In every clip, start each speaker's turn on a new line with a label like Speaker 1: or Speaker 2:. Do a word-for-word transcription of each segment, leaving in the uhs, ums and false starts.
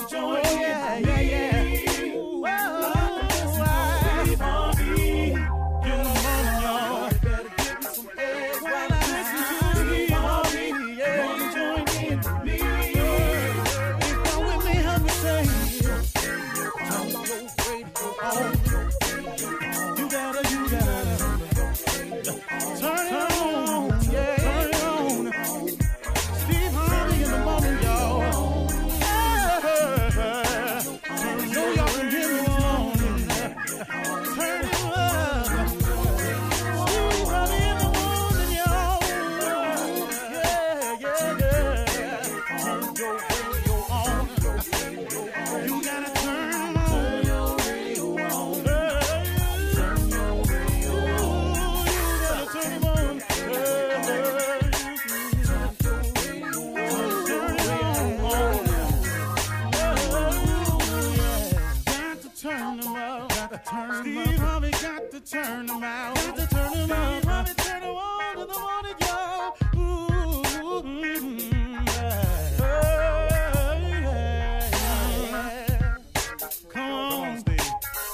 Speaker 1: to join oh, yeah, in. Yeah, yeah, yeah. Whoa, Steve Harvey. In the morning, y'all. Better give me some eggs while I listen to Steve Harvey. Yeah, want to join in with me. If you're with me, help me say, turn your radio on. You gotta, you gotta turn it on. Yeah, turn it on. Steve Harvey in the morning, y'all. Yeah. So y'all can hear me on. Turn it up. Steve Harvey in the morning, y'all. Yeah, yeah, yeah. Turn your radio on. You gotta turn your radio on. Turn your radio on. You gotta turn it on. Turn your radio on. Got to turn them out. Got to turn them out. Steve Harvey got to turn them out. Got to turn them out. Harvey turn them on to the morning, y'all. Ooh, mm, yeah. Yeah, yeah. Come on, Steve.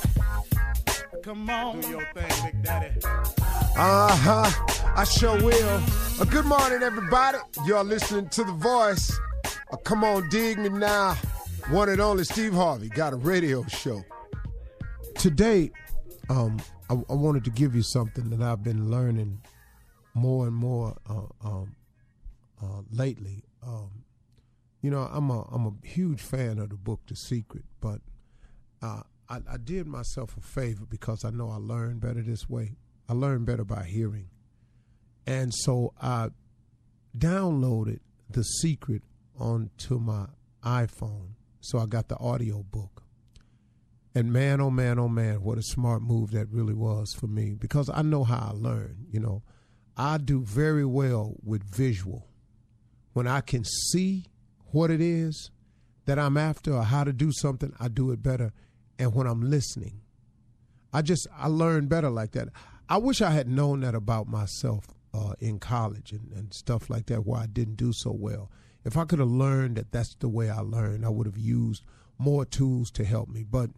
Speaker 1: Come on. Do your thing, Big Daddy.
Speaker 2: Uh-huh. I sure will. Uh, good morning, everybody. You're listening to The Voice. Uh, come on, dig me now. One and only Steve Harvey got a radio show. Today, um, I, I wanted to give you something that I've been learning more and more uh, um, uh, lately. Um, you know, I'm a I'm a huge fan of the book The Secret, but uh, I, I did myself a favor because I know I learn better this way. I learn better by hearing. And so I downloaded The Secret onto my iPhone. So I got the audio book. And man, oh man, oh man, what a smart move that really was for me, because I know how I learn. You know, I do very well with visual. When I can see what it is that I'm after or how to do something, I do it better. And when I'm listening, I just, I learn better like that. I wish I had known that about myself uh, in college and, and stuff like that, where I didn't do so well. If I could have learned that that's the way I learned, I would have used more tools to help me. But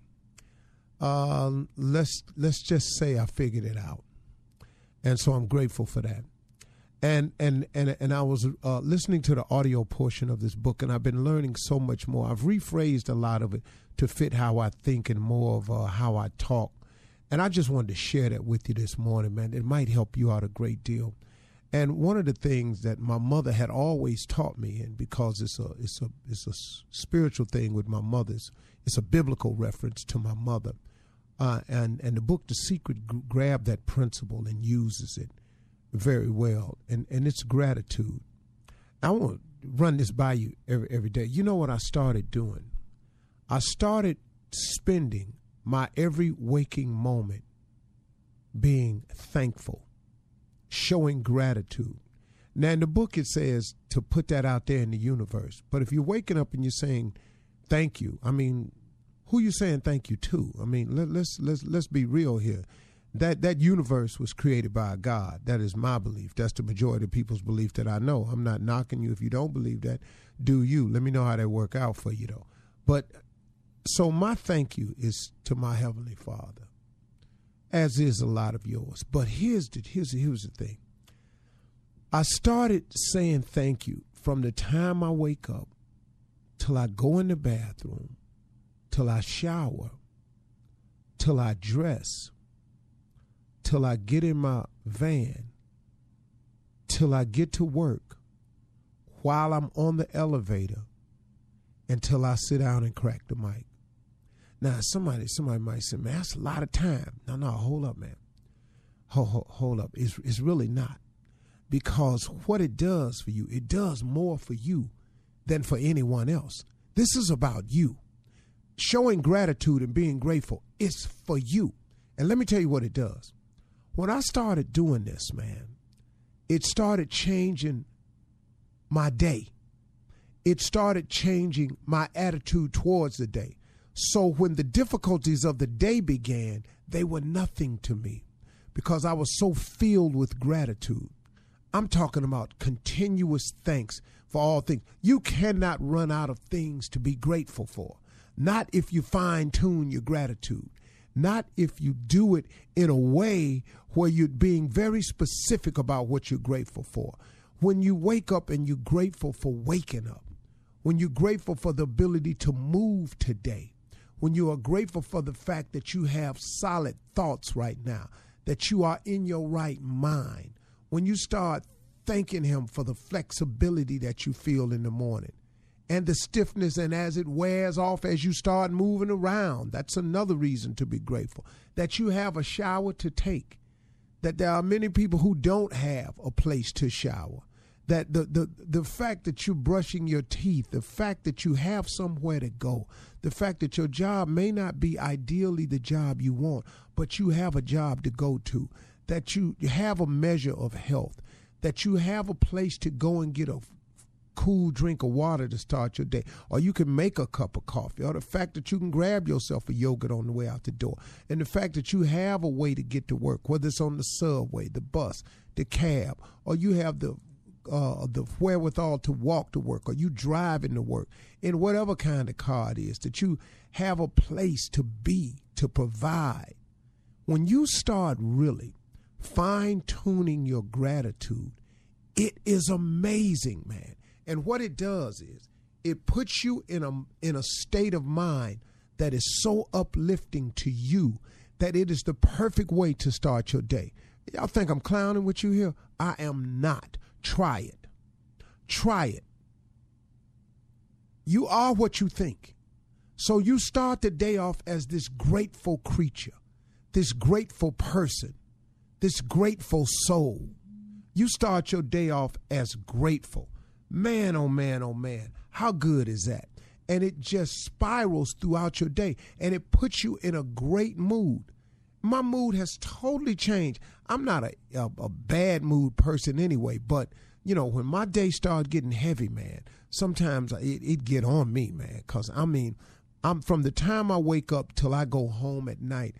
Speaker 2: uh, let's let's just say I figured it out, and so I'm grateful for that. And and and and I was uh, listening to the audio portion of this book, and I've been learning so much more. I've rephrased a lot of it to fit how I think and more of uh, how I talk. And I just wanted to share that with you this morning, man. It might help you out a great deal. And one of the things that my mother had always taught me, and because it's a it's a it's a spiritual thing with my mother's, it's a biblical reference to my mother, uh, and and the book The Secret g- grabbed that principle and uses it very well, and and it's gratitude. I want to run this by you every every day. You know what I started doing? I started spending my every waking moment being thankful, showing gratitude. Now, in the book, it says to put that out there in the universe. But if you're waking up and you're saying thank you, I mean, who you saying thank you to? I mean, let, let's let's let's be real here. That that universe was created by a God. That is my belief. That's the majority of people's belief that I know. I'm not knocking you if you don't believe that. Do you? Let me know how that work out for you, though. But so my thank you is to my Heavenly Father, as is a lot of yours. But here's the, here's, here's the thing. I started saying thank you from the time I wake up till I go in the bathroom, till I shower, till I dress, till I get in my van, till I get to work, while I'm on the elevator, until I sit down and crack the mic. Now, somebody somebody might say, man, that's a lot of time. No, no, hold up, man. Hold, hold, hold up. It's, it's really not. Because what it does for you, it does more for you than for anyone else. This is about you. Showing gratitude and being grateful, it's for you. And let me tell you what it does. When I started doing this, man, it started changing my day. It started changing my attitude towards the day. So when the difficulties of the day began, they were nothing to me because I was so filled with gratitude. I'm talking about continuous thanks for all things. You cannot run out of things to be grateful for. not if you fine tune your gratitude, not if you do it in a way where you're being very specific about what you're grateful for. When you wake up and you're grateful for waking up, when you're grateful for the ability to move today, when you are grateful for the fact that you have solid thoughts right now, that you are in your right mind, when you start thanking him for the flexibility that you feel in the morning and the stiffness, and as it wears off as you start moving around, that's another reason to be grateful, that you have a shower to take, that there are many people who don't have a place to shower, that the, the, the fact that you're brushing your teeth, the fact that you have somewhere to go, the fact that your job may not be ideally the job you want, but you have a job to go to, that you, you have a measure of health, that you have a place to go and get a cool drink of water to start your day, or you can make a cup of coffee, or the fact that you can grab yourself a yogurt on the way out the door, and the fact that you have a way to get to work, whether it's on the subway, the bus, the cab, or you have the uh, the wherewithal to walk to work, or you driving to work in whatever kind of car it is, that you have a place to be, to provide. When you start really fine-tuning your gratitude, it is amazing, man. And what it does is it puts you in a in a state of mind that is so uplifting to you that it is the perfect way to start your day. Y'all think I'm clowning with you here? I am not. Try it. Try it. You are what you think. So you start the day off as this grateful creature, this grateful person, this grateful soul. You start your day off as grateful. Man, oh man, oh man, how good is that? And it just spirals throughout your day, and it puts you in a great mood. My mood has totally changed. I'm not a, a, a bad mood person anyway, but, you know, when my day started getting heavy, man, sometimes it, it get on me, man, because, I mean, I'm from the time I wake up till I go home at night.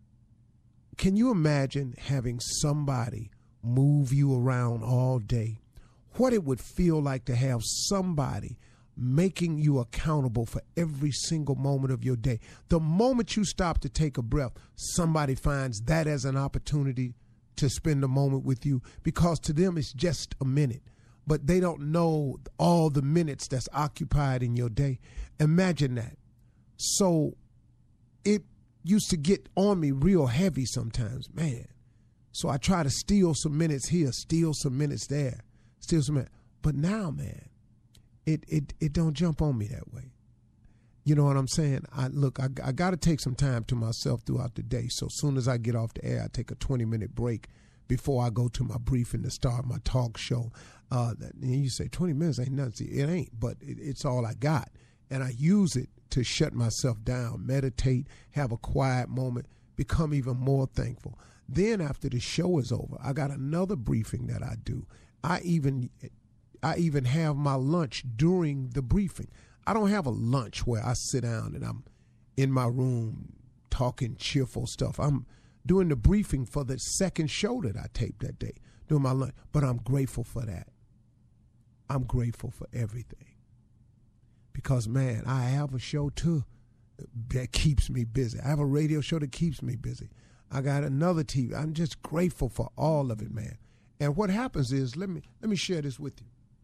Speaker 2: Can you imagine having somebody move you around all day? What it would feel like to have somebody making you accountable for every single moment of your day. The moment you stop to take a breath, somebody finds that as an opportunity to spend a moment with you, because to them it's just a minute, but they don't know all the minutes that's occupied in your day. Imagine that. So it used to get on me real heavy sometimes, man. So I try to steal some minutes here, steal some minutes there, steal some minutes. But now, man, it it it don't jump on me that way. You know what I'm saying? I look, I, I got to take some time to myself throughout the day. So as soon as I get off the air, I take a twenty minute break before I go to my briefing to start my talk show. Uh, and you say twenty minutes ain't nothing. See, it ain't, but it, it's all I got. And I use it to shut myself down, meditate, have a quiet moment, become even more thankful. Then after the show is over, I got another briefing that I do. I even I even have my lunch during the briefing. I don't have a lunch where I sit down and I'm in my room talking cheerful stuff. I'm doing the briefing for the second show that I taped that day, doing my lunch. But I'm grateful for that. I'm grateful for everything. Because, man, I have a show, too, that keeps me busy. I have a radio show that keeps me busy. I got another T V. I'm just grateful for all of it, man. And what happens is, let me let me share this with you.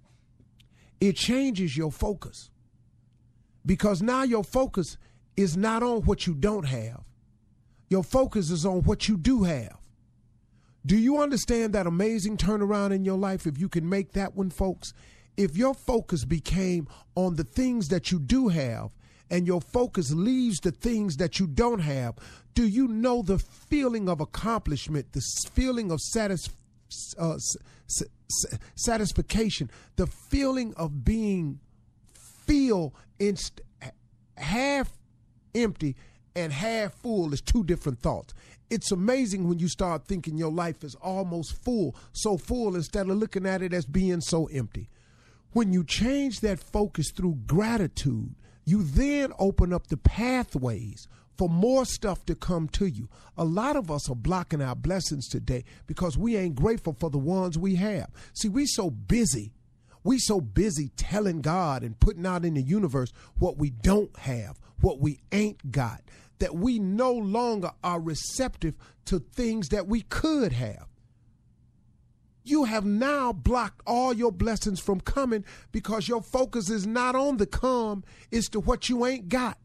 Speaker 2: It changes your focus. Because now your focus is not on what you don't have. Your focus is on what you do have. Do you understand that amazing turnaround in your life if you can make that one, folks? If your focus became on the things that you do have and your focus leaves the things that you don't have, do you know the feeling of accomplishment, the feeling of satis- uh, s- s- satisfaction, the feeling of being feel inst- half empty and half full is two different thoughts. It's amazing when you start thinking your life is almost full, so full instead of looking at it as being so empty. When you change that focus through gratitude, you then open up the pathways for more stuff to come to you. A lot of us are blocking our blessings today because we ain't grateful for the ones we have. See, we so busy We so busy telling God and putting out in the universe what we don't have, what we ain't got, that we no longer are receptive to things that we could have. You have now blocked all your blessings from coming because your focus is not on the come, it's to what you ain't got.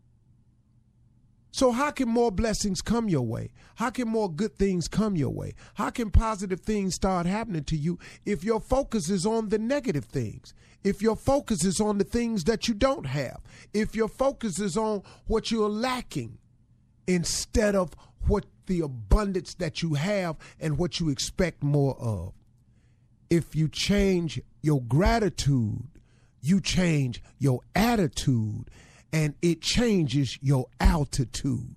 Speaker 2: So how can more blessings come your way? How can more good things come your way? How can positive things start happening to you if your focus is on the negative things? If your focus is on the things that you don't have? If your focus is on what you're lacking instead of what the abundance that you have and what you expect more of? If you change your gratitude, you change your attitude, and it changes your altitude.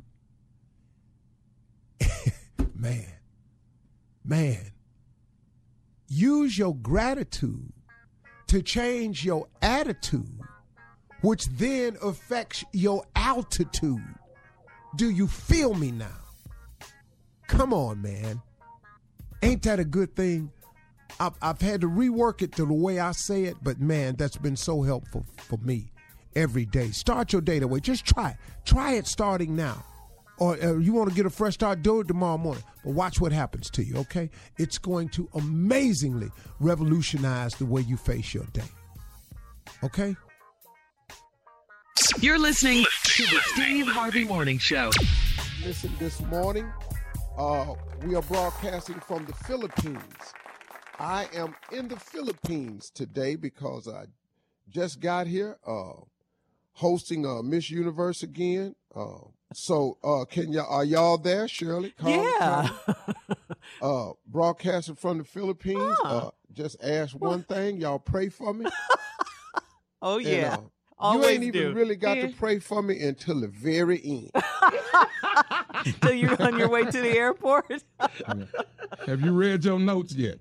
Speaker 2: man, man, use your gratitude to change your attitude, which then affects your altitude. Do you feel me now? Come on, man. Ain't that a good thing? I've, I've had to rework it to the way I say it, but man, that's been so helpful for me. Every day. Start your day that way. Just try it. Try it starting now. Or uh, you want to get a fresh start, do it tomorrow morning. But watch what happens to you, okay? It's going to amazingly revolutionize the way you face your day. Okay?
Speaker 3: You're listening to the Steve Harvey Morning Show.
Speaker 2: Listen, this morning, uh, we are broadcasting from the Philippines. I am in the Philippines today because I just got here. Uh, hosting uh, Miss Universe again. Uh, so uh, can y'all, are y'all there, Shirley? Carl,
Speaker 4: yeah.
Speaker 2: uh, broadcasting from the Philippines.
Speaker 4: Huh.
Speaker 2: Uh, just ask one thing. Y'all pray for me.
Speaker 4: Oh,
Speaker 2: and,
Speaker 4: yeah.
Speaker 2: uh,
Speaker 4: Always
Speaker 2: you ain't even
Speaker 4: do.
Speaker 2: really got
Speaker 4: yeah.
Speaker 2: to pray for me until the very end.
Speaker 4: Till you're on your way to the airport?
Speaker 5: Have you read your notes yet?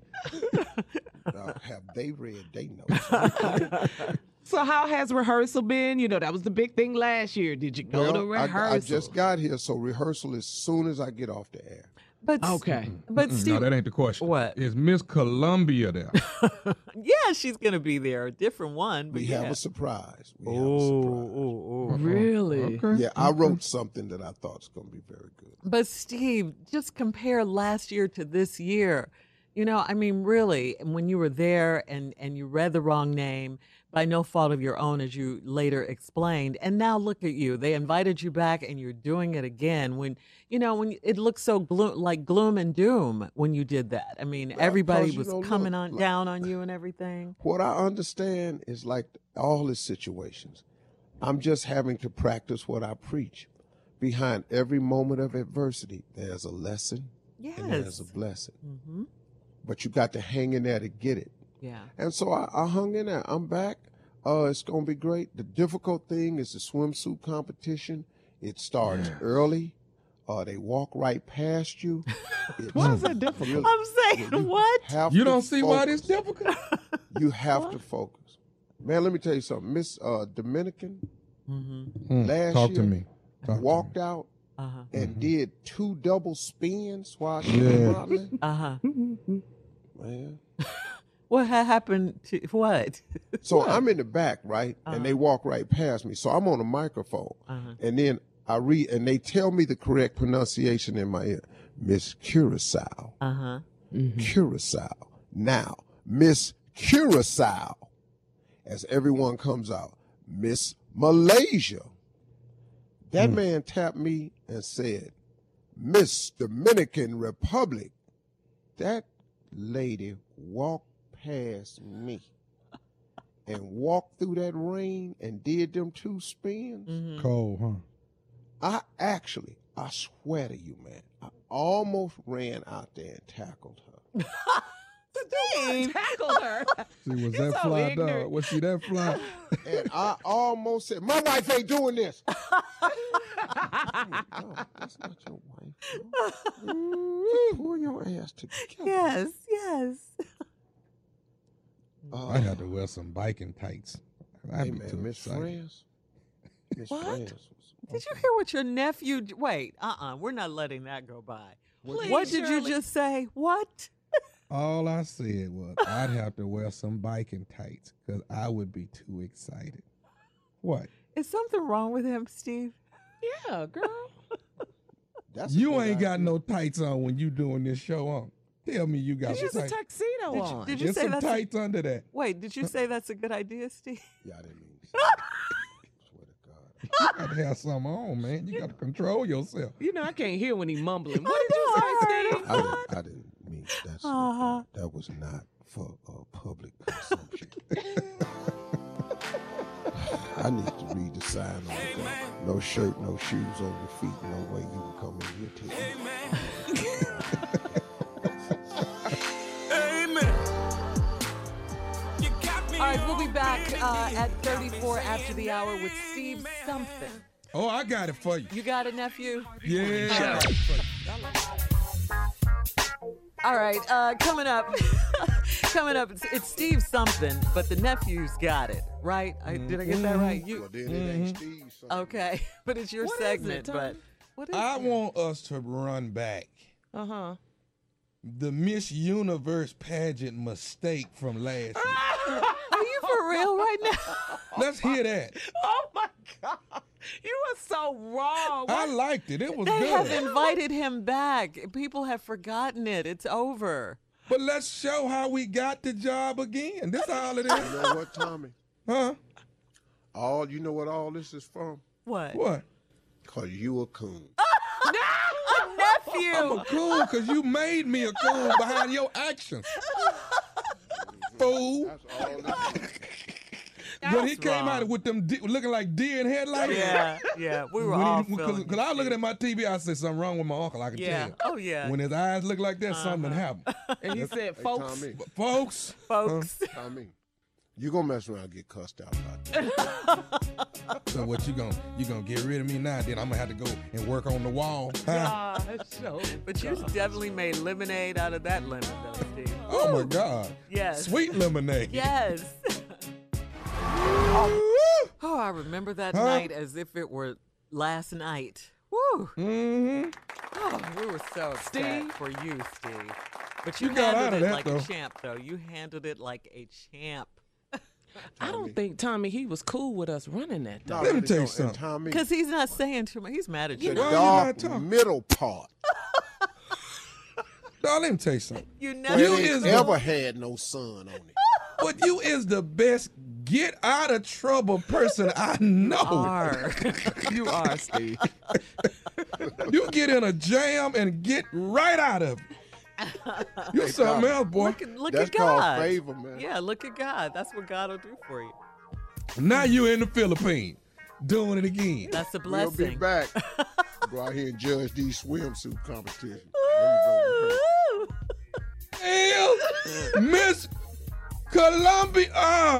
Speaker 2: Uh, have they read their notes?
Speaker 6: So how has rehearsal been? You know, that was the big thing last year. Did you go
Speaker 2: well,
Speaker 6: to rehearsal?
Speaker 2: I, I just got here, so rehearsal as soon as I get off the air.
Speaker 4: But
Speaker 6: Okay.
Speaker 4: But
Speaker 5: Mm-mm,
Speaker 4: Steve,
Speaker 5: no, that ain't the question.
Speaker 4: What?
Speaker 5: Is Miss Columbia there?
Speaker 4: yeah, she's gonna be there. A different one. But
Speaker 2: We
Speaker 4: yeah.
Speaker 2: have a surprise. We have a
Speaker 4: Oh,
Speaker 2: surprise.
Speaker 4: oh, oh.
Speaker 6: Really?
Speaker 5: Okay.
Speaker 2: Yeah, I wrote something that I thought was going to be very good.
Speaker 4: But Steve, just compare last year to this year. You know, I mean, really, when you were there and, and you read the wrong name by no fault of your own, as you later explained, and now look at you. They invited you back and you're doing it again when, you know, when it looked so gloom, like gloom and doom when you did that. I mean,
Speaker 2: Well,
Speaker 4: everybody
Speaker 2: 'cause, you
Speaker 4: was
Speaker 2: know,
Speaker 4: coming
Speaker 2: look,
Speaker 4: on
Speaker 2: like-
Speaker 4: down on you and everything.
Speaker 2: What I understand is like all the situations, I'm just having to practice what I preach. Behind every moment of adversity, there's a lesson and there's a
Speaker 4: Yes.
Speaker 2: blessing.
Speaker 4: Mm-hmm.
Speaker 2: But you got to hang in there to get it.
Speaker 4: Yeah.
Speaker 2: And so I, I hung in there. I'm back. Uh, it's going to be great. The difficult thing is the swimsuit competition. It starts early. Uh, they walk right past you. It's
Speaker 6: Why is that difficult?
Speaker 2: really-
Speaker 4: I'm saying,
Speaker 2: you
Speaker 4: what?
Speaker 2: have
Speaker 5: You
Speaker 2: to
Speaker 5: don't see why
Speaker 2: focus.
Speaker 5: this difficult?
Speaker 2: You have to focus. Man, let me tell you something. Miss uh, Dominican
Speaker 4: Mm-hmm.
Speaker 5: Mm,
Speaker 2: last
Speaker 5: talk
Speaker 2: year
Speaker 5: to me. Talk
Speaker 2: walked
Speaker 5: to me.
Speaker 2: out
Speaker 4: Uh-huh.
Speaker 2: and did two double spins while she was
Speaker 5: Yeah.
Speaker 2: modeling.
Speaker 4: Uh-huh.
Speaker 2: Man.
Speaker 4: What ha- happened to what?
Speaker 2: So I'm in the back, right?
Speaker 4: Uh-huh.
Speaker 2: And they walk right past me. So I'm on a microphone.
Speaker 4: Uh-huh.
Speaker 2: And then I read, and they tell me the correct pronunciation in my ear. Miss Curacao.
Speaker 4: Uh-huh.
Speaker 2: Curacao. Now, Miss Curacao. As everyone comes out, Miss Malaysia. That man tapped me and said, Miss Dominican Republic. That lady walked past me and walked through that rain and did them two spins.
Speaker 4: Mhm.
Speaker 5: Cold, huh?
Speaker 2: I actually, I swear to you, man, I almost ran out there and tackled her.
Speaker 4: Steve.
Speaker 6: Tackled her.
Speaker 5: See, was
Speaker 6: You're
Speaker 5: that
Speaker 6: so
Speaker 5: fly
Speaker 6: ignorant.
Speaker 5: dog? Was she that fly?
Speaker 2: And I almost said, my wife ain't doing this. No, that's not your wife. No. Pull your ass together.
Speaker 4: Yes, yes.
Speaker 2: Uh,
Speaker 5: I had to wear some biking tights. I'd
Speaker 2: Hey,
Speaker 5: be
Speaker 2: man,
Speaker 5: too
Speaker 2: Miss
Speaker 5: excited.
Speaker 2: France. Miss
Speaker 4: What?
Speaker 2: France was.
Speaker 4: Did you hear what your nephew? Wait, uh-uh, we're not letting that go by.
Speaker 6: Please,
Speaker 4: What did you
Speaker 6: Shirley.
Speaker 4: just say? What?
Speaker 5: All I said was I'd have to wear some biking tights because I would be too excited. What?
Speaker 4: Is something wrong with him, Steve?
Speaker 6: Yeah, girl.
Speaker 2: That's a
Speaker 5: You
Speaker 2: good
Speaker 5: ain't got
Speaker 2: idea.
Speaker 5: no tights on when you doing this show on. Tell me you got
Speaker 6: It's
Speaker 5: some
Speaker 6: just a
Speaker 5: tights.
Speaker 6: tuxedo
Speaker 4: Did you-
Speaker 6: on.
Speaker 4: did you
Speaker 5: There's
Speaker 4: say
Speaker 5: some
Speaker 4: that's a-
Speaker 5: tights under that.
Speaker 4: Wait, did you say that's a good idea, Steve?
Speaker 2: Yeah, I didn't mean to say that. Swear to God.
Speaker 5: You got to have something on, man. You got to control yourself.
Speaker 6: You know, I can't hear when he mumbling. What did you say, Steve?
Speaker 2: I didn't, I didn't mean that's
Speaker 4: Uh-huh.
Speaker 2: that was not for uh, public consumption. I need to read the sign on the door. No shirt, no shoes on your feet. No way you can come in here today.
Speaker 4: All right, we'll be back uh, at thirty-four after the hour with Steve something.
Speaker 5: Oh, I got it for you.
Speaker 4: You got it, nephew?
Speaker 5: Yeah. I got it for you.
Speaker 4: All right, uh, coming up, coming up, it's, it's Steve something, but the nephew's got it, right? I, did I get that right?
Speaker 2: Well,
Speaker 4: You
Speaker 2: then it ain't Steve. something.
Speaker 4: okay? But it's your
Speaker 6: What is it,
Speaker 4: segment.
Speaker 6: Tommy?
Speaker 4: But what is
Speaker 5: I
Speaker 4: it?
Speaker 5: want us to run back
Speaker 6: Uh-huh.
Speaker 5: the Miss Universe pageant mistake from last year.
Speaker 4: Are you for real right now?
Speaker 5: Let's hear that.
Speaker 6: Oh, my God. You are so wrong.
Speaker 5: I liked it. It was
Speaker 4: They have
Speaker 5: good.
Speaker 4: invited him back. People have forgotten it. It's over.
Speaker 5: But let's show how we got the job again. This all it
Speaker 2: You
Speaker 5: is.
Speaker 2: know what, Tommy?
Speaker 5: Huh?
Speaker 2: All you know what all this is from?
Speaker 4: What?
Speaker 5: What?
Speaker 2: Cause you a coon.
Speaker 5: I'm
Speaker 4: Nephew.
Speaker 5: a coon because you made me a coon behind your actions. Fool.
Speaker 2: That's all. That is.
Speaker 5: When he
Speaker 4: That's
Speaker 5: came out
Speaker 4: wrong.
Speaker 5: with them de- looking like deer in headlights.
Speaker 4: Yeah, yeah. We were
Speaker 5: When
Speaker 4: all
Speaker 5: he,
Speaker 4: feeling
Speaker 5: Because
Speaker 4: it,
Speaker 5: I was looking
Speaker 4: Steve.
Speaker 5: at my T V, I said something wrong with my uncle. I can
Speaker 4: Yeah.
Speaker 5: tell.
Speaker 4: Oh yeah.
Speaker 5: When his eyes look like that, something happened.
Speaker 6: And he said,
Speaker 2: Hey,
Speaker 6: folks.
Speaker 2: Tommy,
Speaker 5: Folks,
Speaker 4: Folks.
Speaker 2: Tommy, you gonna mess around and get cussed out about that.
Speaker 5: so what you gonna you gonna get rid of me now? Then I'm gonna have to go and work on the wall. Huh?
Speaker 6: Gosh, oh,
Speaker 4: But you definitely made lemonade out of that lemon, though, Steve.
Speaker 5: Oh my God!
Speaker 4: Yes.
Speaker 5: Sweet lemonade.
Speaker 4: Yes. Oh, I remember that
Speaker 5: Huh?
Speaker 4: night as if it were last night. Woo!
Speaker 5: Mm-hmm.
Speaker 4: Oh, we were so upset
Speaker 6: Steve?
Speaker 4: for you, Steve. But you,
Speaker 5: You got
Speaker 4: handled
Speaker 5: out of
Speaker 4: it
Speaker 5: that,
Speaker 4: like
Speaker 5: though.
Speaker 4: a champ, though. You handled it like a champ.
Speaker 6: I don't think, Tommy, he was cool with us running that, though.
Speaker 2: No,
Speaker 5: Let me
Speaker 2: but
Speaker 5: tell you
Speaker 2: don't- and
Speaker 5: something.
Speaker 2: Tommy,
Speaker 4: Because he's not saying too much. He's mad at
Speaker 2: the
Speaker 4: you.
Speaker 5: Why are you
Speaker 2: dark
Speaker 5: not talking?
Speaker 2: middle part.
Speaker 5: Dog, let me tell you something.
Speaker 4: You
Speaker 2: Well,
Speaker 4: never.
Speaker 5: You
Speaker 2: it
Speaker 5: is
Speaker 2: ain't
Speaker 5: the-
Speaker 2: ever had no sun on it.
Speaker 5: But you is the best get out of trouble person I know.
Speaker 4: are.
Speaker 6: You are, Steve.
Speaker 5: You get in a jam and get right out of it. You're something
Speaker 2: Tommy,
Speaker 5: else, boy.
Speaker 4: Look at, look
Speaker 2: That's
Speaker 4: at God.
Speaker 2: called favor, man.
Speaker 4: Yeah, look at God. That's what God will do for you.
Speaker 5: Now you in the Philippines doing it again.
Speaker 4: That's a
Speaker 2: We'll be
Speaker 4: blessing.
Speaker 2: back. Go out here and judge these swimsuit competitions. Let me go with her.
Speaker 5: Hell, Miss Columbia. Ah.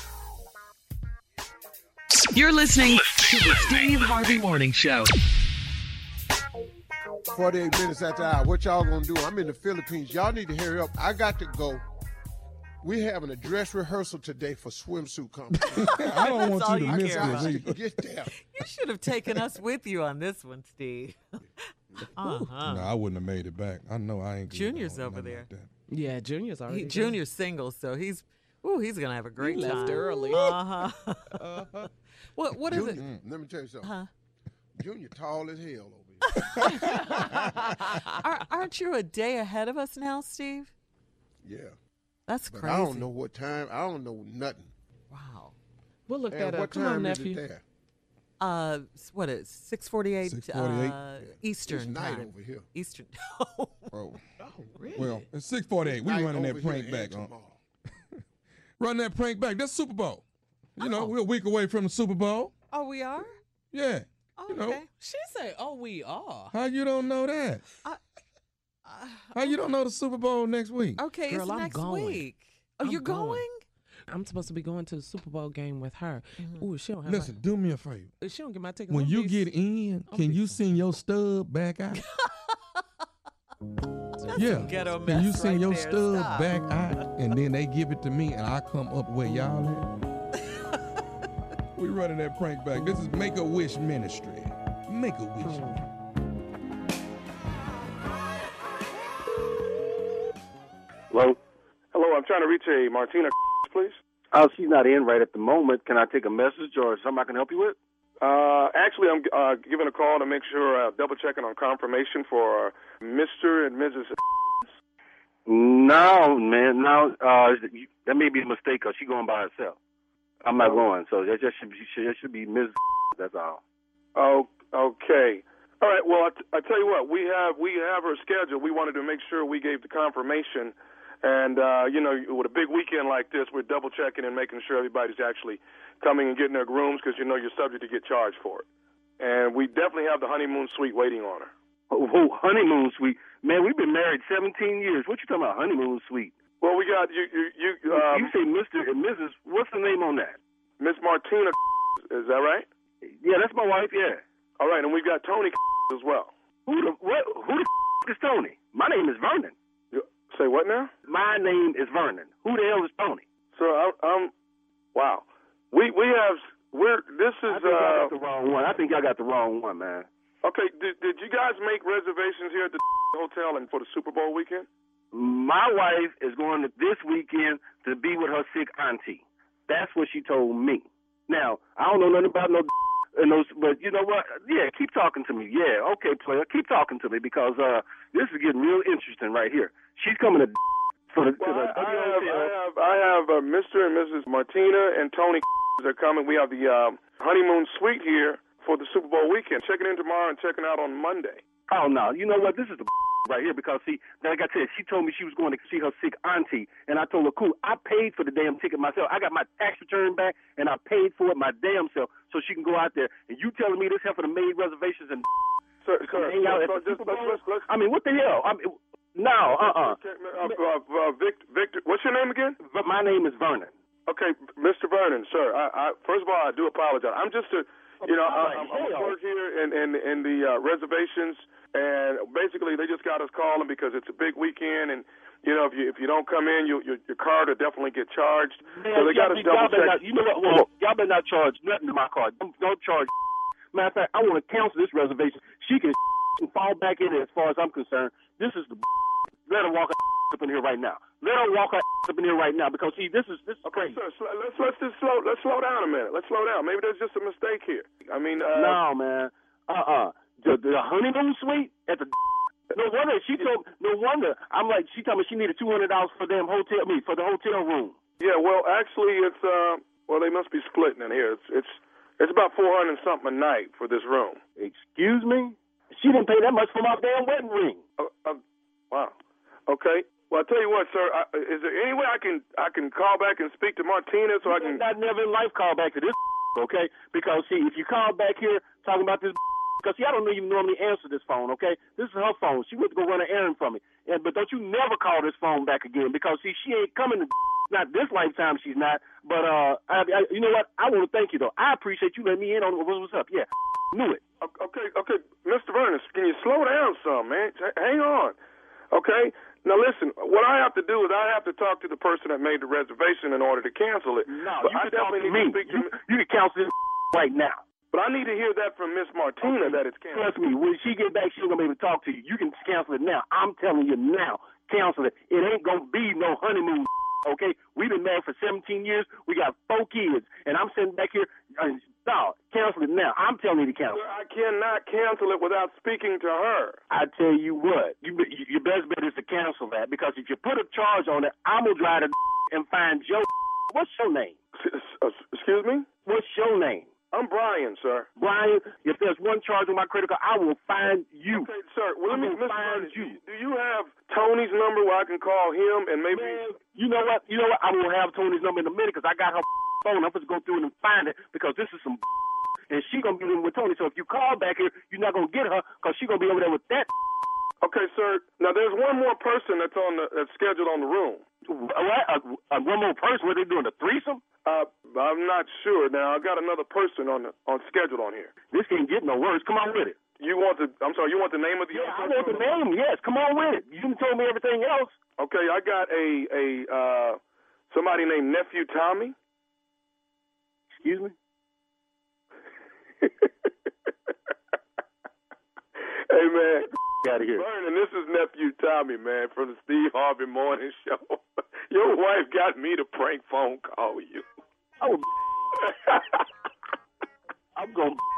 Speaker 3: You're listening to the Steve Harvey Morning Show.
Speaker 2: forty-eight minutes after the hour. What y'all gonna do? I'm in the Philippines. Y'all need to hurry up. I got to go. We having a dress rehearsal today for swimsuit competition.
Speaker 5: I don't want
Speaker 4: all
Speaker 5: you to
Speaker 4: you
Speaker 5: miss
Speaker 4: care
Speaker 2: I
Speaker 5: this
Speaker 4: about.
Speaker 2: got
Speaker 5: either.
Speaker 2: to get there.
Speaker 4: You should have taken us with you on this one, Steve. Uh-huh.
Speaker 5: No, I wouldn't have made it back. I know I ain't. good
Speaker 4: Junior's
Speaker 5: on
Speaker 4: over
Speaker 5: nothing
Speaker 4: there.
Speaker 5: like that.
Speaker 6: Yeah, Junior's already
Speaker 4: He,
Speaker 6: gone.
Speaker 4: Junior's single, so he's ooh, he's gonna have a great
Speaker 6: He left
Speaker 4: time.
Speaker 6: early.
Speaker 4: Uh huh. What what is
Speaker 2: Junior,
Speaker 4: it?
Speaker 2: mm, let me tell you something.
Speaker 4: Huh?
Speaker 2: Junior tall as hell over here.
Speaker 4: Are, aren't you a day ahead of us now, Steve?
Speaker 2: Yeah.
Speaker 4: That's
Speaker 2: But
Speaker 4: crazy.
Speaker 2: I don't know what time. I don't know nothing.
Speaker 4: Wow.
Speaker 6: We'll look
Speaker 2: And
Speaker 6: that
Speaker 2: what
Speaker 6: up. Come
Speaker 2: time
Speaker 6: on,
Speaker 2: is
Speaker 6: nephew.
Speaker 2: it there?
Speaker 4: Uh, s- what is six forty-eight?
Speaker 5: six forty-eight.
Speaker 4: Uh, Eastern
Speaker 2: It's night
Speaker 4: time.
Speaker 2: over here.
Speaker 4: Eastern.
Speaker 5: Oh,
Speaker 2: Oh, really?
Speaker 5: well, it's six forty-eight. We
Speaker 2: Night
Speaker 5: running that
Speaker 2: over here
Speaker 5: prank
Speaker 2: and
Speaker 5: back. Huh?
Speaker 2: tomorrow.
Speaker 5: Run that prank back. That's Super Bowl. You know,
Speaker 4: Oh.
Speaker 5: we're a week away from the Super Bowl.
Speaker 4: Oh, we are.
Speaker 5: Yeah.
Speaker 4: Oh,
Speaker 5: You know.
Speaker 4: okay.
Speaker 6: She said, oh, we are.
Speaker 5: How you don't know that?
Speaker 4: Uh,
Speaker 5: How you don't know the Super Bowl next week?
Speaker 4: okay,
Speaker 6: Girl,
Speaker 4: it's
Speaker 6: I'm
Speaker 4: next
Speaker 6: going.
Speaker 4: week. Oh,
Speaker 6: I'm
Speaker 4: you're
Speaker 6: going.
Speaker 4: going?
Speaker 6: I'm supposed to be going to the Super Bowl game with her.
Speaker 4: Mm-hmm.
Speaker 6: Ooh, she don't have
Speaker 5: Listen, do me a favor.
Speaker 6: my, she don't get my ticket.
Speaker 5: When
Speaker 6: I'm
Speaker 5: you
Speaker 6: be-
Speaker 5: get in,
Speaker 6: I'll
Speaker 5: can
Speaker 6: be
Speaker 5: you
Speaker 6: fine.
Speaker 5: send your stub back out? Yeah.
Speaker 4: ghetto
Speaker 5: Can you
Speaker 4: mess
Speaker 5: send
Speaker 4: right
Speaker 5: your
Speaker 4: there.
Speaker 5: stub
Speaker 4: Stop.
Speaker 5: back out, and then they give it to me, and I come up where y'all at? We running that prank back. This is Make a Wish Ministry. Make a Wish.
Speaker 7: Hello?
Speaker 8: Hello, I'm trying to reach a Martina, please.
Speaker 7: Oh, she's not in right at the moment. Can I take a message or something I can help you with?
Speaker 8: Uh, actually, I'm uh, giving a call to make sure, uh, double checking on confirmation for uh, Mister and Missus
Speaker 7: No, man, no. Uh, that may be a mistake because she's going by herself. I'm not going, so that just should be, that should be Miz That's all.
Speaker 8: Oh, okay. All right. Well, I, t- I tell you what, we have we have her scheduled. We wanted to make sure we gave the confirmation, and uh, you know, with a big weekend like this, we're double checking and making sure everybody's actually coming and getting their rooms because you know you're subject to get charged for it. And we definitely have the honeymoon suite waiting on her.
Speaker 7: Oh, oh, honeymoon suite, man. We've been married seventeen years. What you talking about, honeymoon suite?
Speaker 8: Well, we got you. You, you, um,
Speaker 7: you say Mister and Missus What's the name on that?
Speaker 8: Miss Martina. Is that right?
Speaker 7: Yeah, that's my wife. Yeah.
Speaker 8: All right, and we've got Tony as well.
Speaker 7: Who the what? Who the is Tony? My name is Vernon.
Speaker 8: You, say what now?
Speaker 7: My name is Vernon. Who the hell is Tony?
Speaker 8: So I'm, I'm wow. We we have we're this is.
Speaker 7: I think
Speaker 8: uh,
Speaker 7: I got the wrong one. I think y'all got the wrong one, man.
Speaker 8: Okay, did did you guys make reservations here at the hotel and for the Super Bowl weekend?
Speaker 7: My wife is going to this weekend to be with her sick auntie. That's what she told me. Now I don't know nothing about no. And those, but you know what? Yeah, keep talking to me. Yeah, okay, player, keep talking to me because uh, this is getting real interesting right here. She's coming to for the.
Speaker 8: Well,
Speaker 7: to the
Speaker 8: I, I have, I have, I have uh, Mister and Missus Martina and Tony are coming. We have the um, honeymoon suite here for the Super Bowl weekend. Checking in tomorrow and checking out on Monday.
Speaker 7: Oh no, you know what? This is the right here because see, like I said, she told me she was going to see her sick auntie, and I told her, cool, I paid for the damn ticket myself. I got my tax return back, and I paid for it my damn self, so she can go out there. And you telling me this heifer made reservations and
Speaker 8: sir, sir,
Speaker 7: hang out
Speaker 8: so,
Speaker 7: at the
Speaker 8: just, let's, let's, let's,
Speaker 7: I mean, what the hell? I mean, no, uh-uh.
Speaker 8: Okay, uh, uh, uh, Victor, Victor, what's your name again?
Speaker 7: My name is Vernon.
Speaker 8: Okay, Mister Vernon, sir. I, I, first of all, I do apologize. I'm just a, you know, I, I'm, I'm a clerk here in in, in the uh, reservations. And basically, they just got us calling because it's a big weekend, and you know, if you if you don't come in, you, your your card will definitely get charged.
Speaker 7: Man,
Speaker 8: so they got us double check.
Speaker 7: Not, you know what? Well, y'all better not charge nothing to my card. Don't, don't charge. Matter of fact, I want to cancel this reservation. She can fall back in it as far as I'm concerned. This is the. Let her walk her up in here right now. Let her walk her up in here right now because see, this is this is
Speaker 8: okay,
Speaker 7: crazy.
Speaker 8: Sir, so let's let's just slow let's slow down a minute. Let's slow down. Maybe there's just a mistake here. I mean, uh,
Speaker 7: no, man. Uh uh The, the honeymoon suite at the no wonder she told no wonder I'm like she told me she needed two hundred dollars for damn hotel me for the hotel room.
Speaker 8: Yeah, well actually it's uh well they must be splitting in here. It's it's it's about four hundred something a night for this room.
Speaker 7: Excuse me? She didn't pay that much for my damn wedding ring.
Speaker 8: Uh, uh, wow. Okay. Well, I tell you what, sir. I, is there any way I can I can call back and speak to Martina so I can?
Speaker 7: I never in life call back to this. Okay, because see if you call back here talking about this. Because, see, I don't even normally answer this phone, okay? This is her phone. She went to go run an errand for me. And, but don't you never call this phone back again because, see, she ain't coming to not this lifetime she's not. But, uh, I, I, you know what? I want to thank you, though. I appreciate you letting me in on what's up. Yeah, knew it.
Speaker 8: Okay, okay. Mister Vernon, can you slow down some, man? Hang on, okay? Now, listen, what I have to do is I have to talk to the person that made the reservation in order to cancel it.
Speaker 7: No,
Speaker 8: but
Speaker 7: you
Speaker 8: I
Speaker 7: can talk to
Speaker 8: definitely
Speaker 7: me.
Speaker 8: need to speak to
Speaker 7: You, you can cancel this right now.
Speaker 8: But I need to hear that from Miss Martina
Speaker 7: okay.
Speaker 8: that it's canceled.
Speaker 7: Trust me, when she get back, she's going to be able to talk to you. You can cancel it now. I'm telling you now, cancel it. It ain't going to be no honeymoon, okay? We've been married for seventeen years. We got four kids, and I'm sitting back here. Uh, no, cancel it now. I'm telling you to cancel it.
Speaker 8: I cannot cancel it without speaking to her.
Speaker 7: I tell you what, you, your best bet is to cancel that because if you put a charge on it, I'm going to drive to and find Joe. What's your name?
Speaker 8: Excuse me?
Speaker 7: What's your name?
Speaker 8: I'm Brian, sir.
Speaker 7: Brian, if there's one charge on my credit card, I will find you.
Speaker 8: Okay, sir. Well, let me
Speaker 7: Mister find
Speaker 8: Vernon,
Speaker 7: you.
Speaker 8: Do you have Tony's number where I can call him and maybe?
Speaker 7: Man, you know what? You know what? I will have Tony's number in a minute because I got her phone. I'm supposed to go through it and find it because this is some and she gonna be living with Tony. So if you call back here, you're not gonna get her because she gonna be over there with that.
Speaker 8: Okay, sir. Now there's one more person that's on the that's scheduled on the room.
Speaker 7: What? Uh, uh, one more person? What are they doing? A threesome?
Speaker 8: Uh, I'm not sure. Now I got another person on the on scheduled on here.
Speaker 7: This can't get no worse. Come on with it.
Speaker 8: You want the? I'm sorry. You want the name of the?
Speaker 7: Yeah, I want the name. Yes, come on with it. You didn't tell me everything else.
Speaker 8: Okay, I got a a uh, somebody named Nephew Tommy.
Speaker 7: Excuse me.
Speaker 8: Hey man.
Speaker 7: out of here.
Speaker 8: Vernon, this is nephew Tommy, man, from the Steve Harvey Morning Show. Your wife got me to prank phone call you.
Speaker 7: Oh, I'm going to...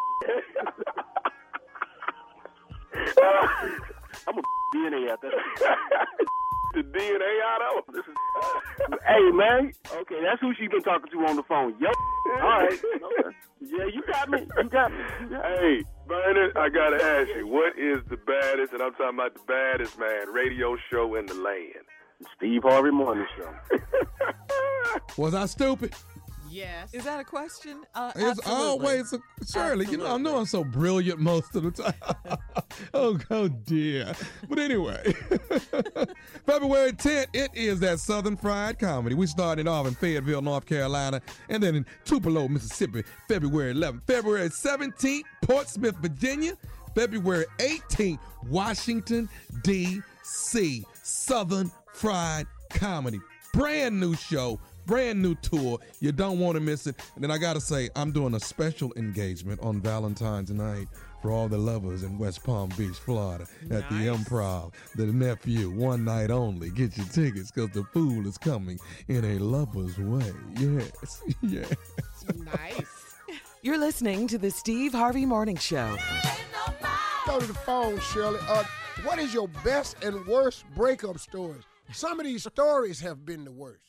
Speaker 7: I'm a D N A out there.
Speaker 8: The D N A out of him?
Speaker 7: This is... Hey, man. Okay, that's who she been talking to on the phone. Yo. All right. Okay. Yeah, you got me. You got me. You got me.
Speaker 8: Hey, Vernon, I got to ask you, what is the baddest, and I'm talking about the baddest, man, radio show in the land?
Speaker 7: Steve Harvey Morning Show.
Speaker 5: Was I stupid?
Speaker 6: Yes.
Speaker 4: Is that a question? Uh,
Speaker 5: It's
Speaker 4: absolutely.
Speaker 5: always a, Shirley. You know, I know I'm so brilliant most of the time. oh, oh dear. But anyway, February tenth, it is that Southern Fried Comedy. We started off in Fayetteville, North Carolina, and then in Tupelo, Mississippi, February eleventh. February seventeenth, Portsmouth, Virginia. February eighteenth, Washington, D C Southern Fried Comedy. Brand new show. Brand new tour. You don't want to miss it. And then I got to say, I'm doing a special engagement on Valentine's night for all the lovers in West Palm Beach, Florida, at the Improv. The Nephew, one night only. Get your tickets because the fool is coming in a lover's way. Yes, yes.
Speaker 6: Nice.
Speaker 3: You're listening to the Steve Harvey Morning Show.
Speaker 2: Go to the phone, Shirley. Uh, what is your best and worst breakup stories? Some of these stories have been the worst.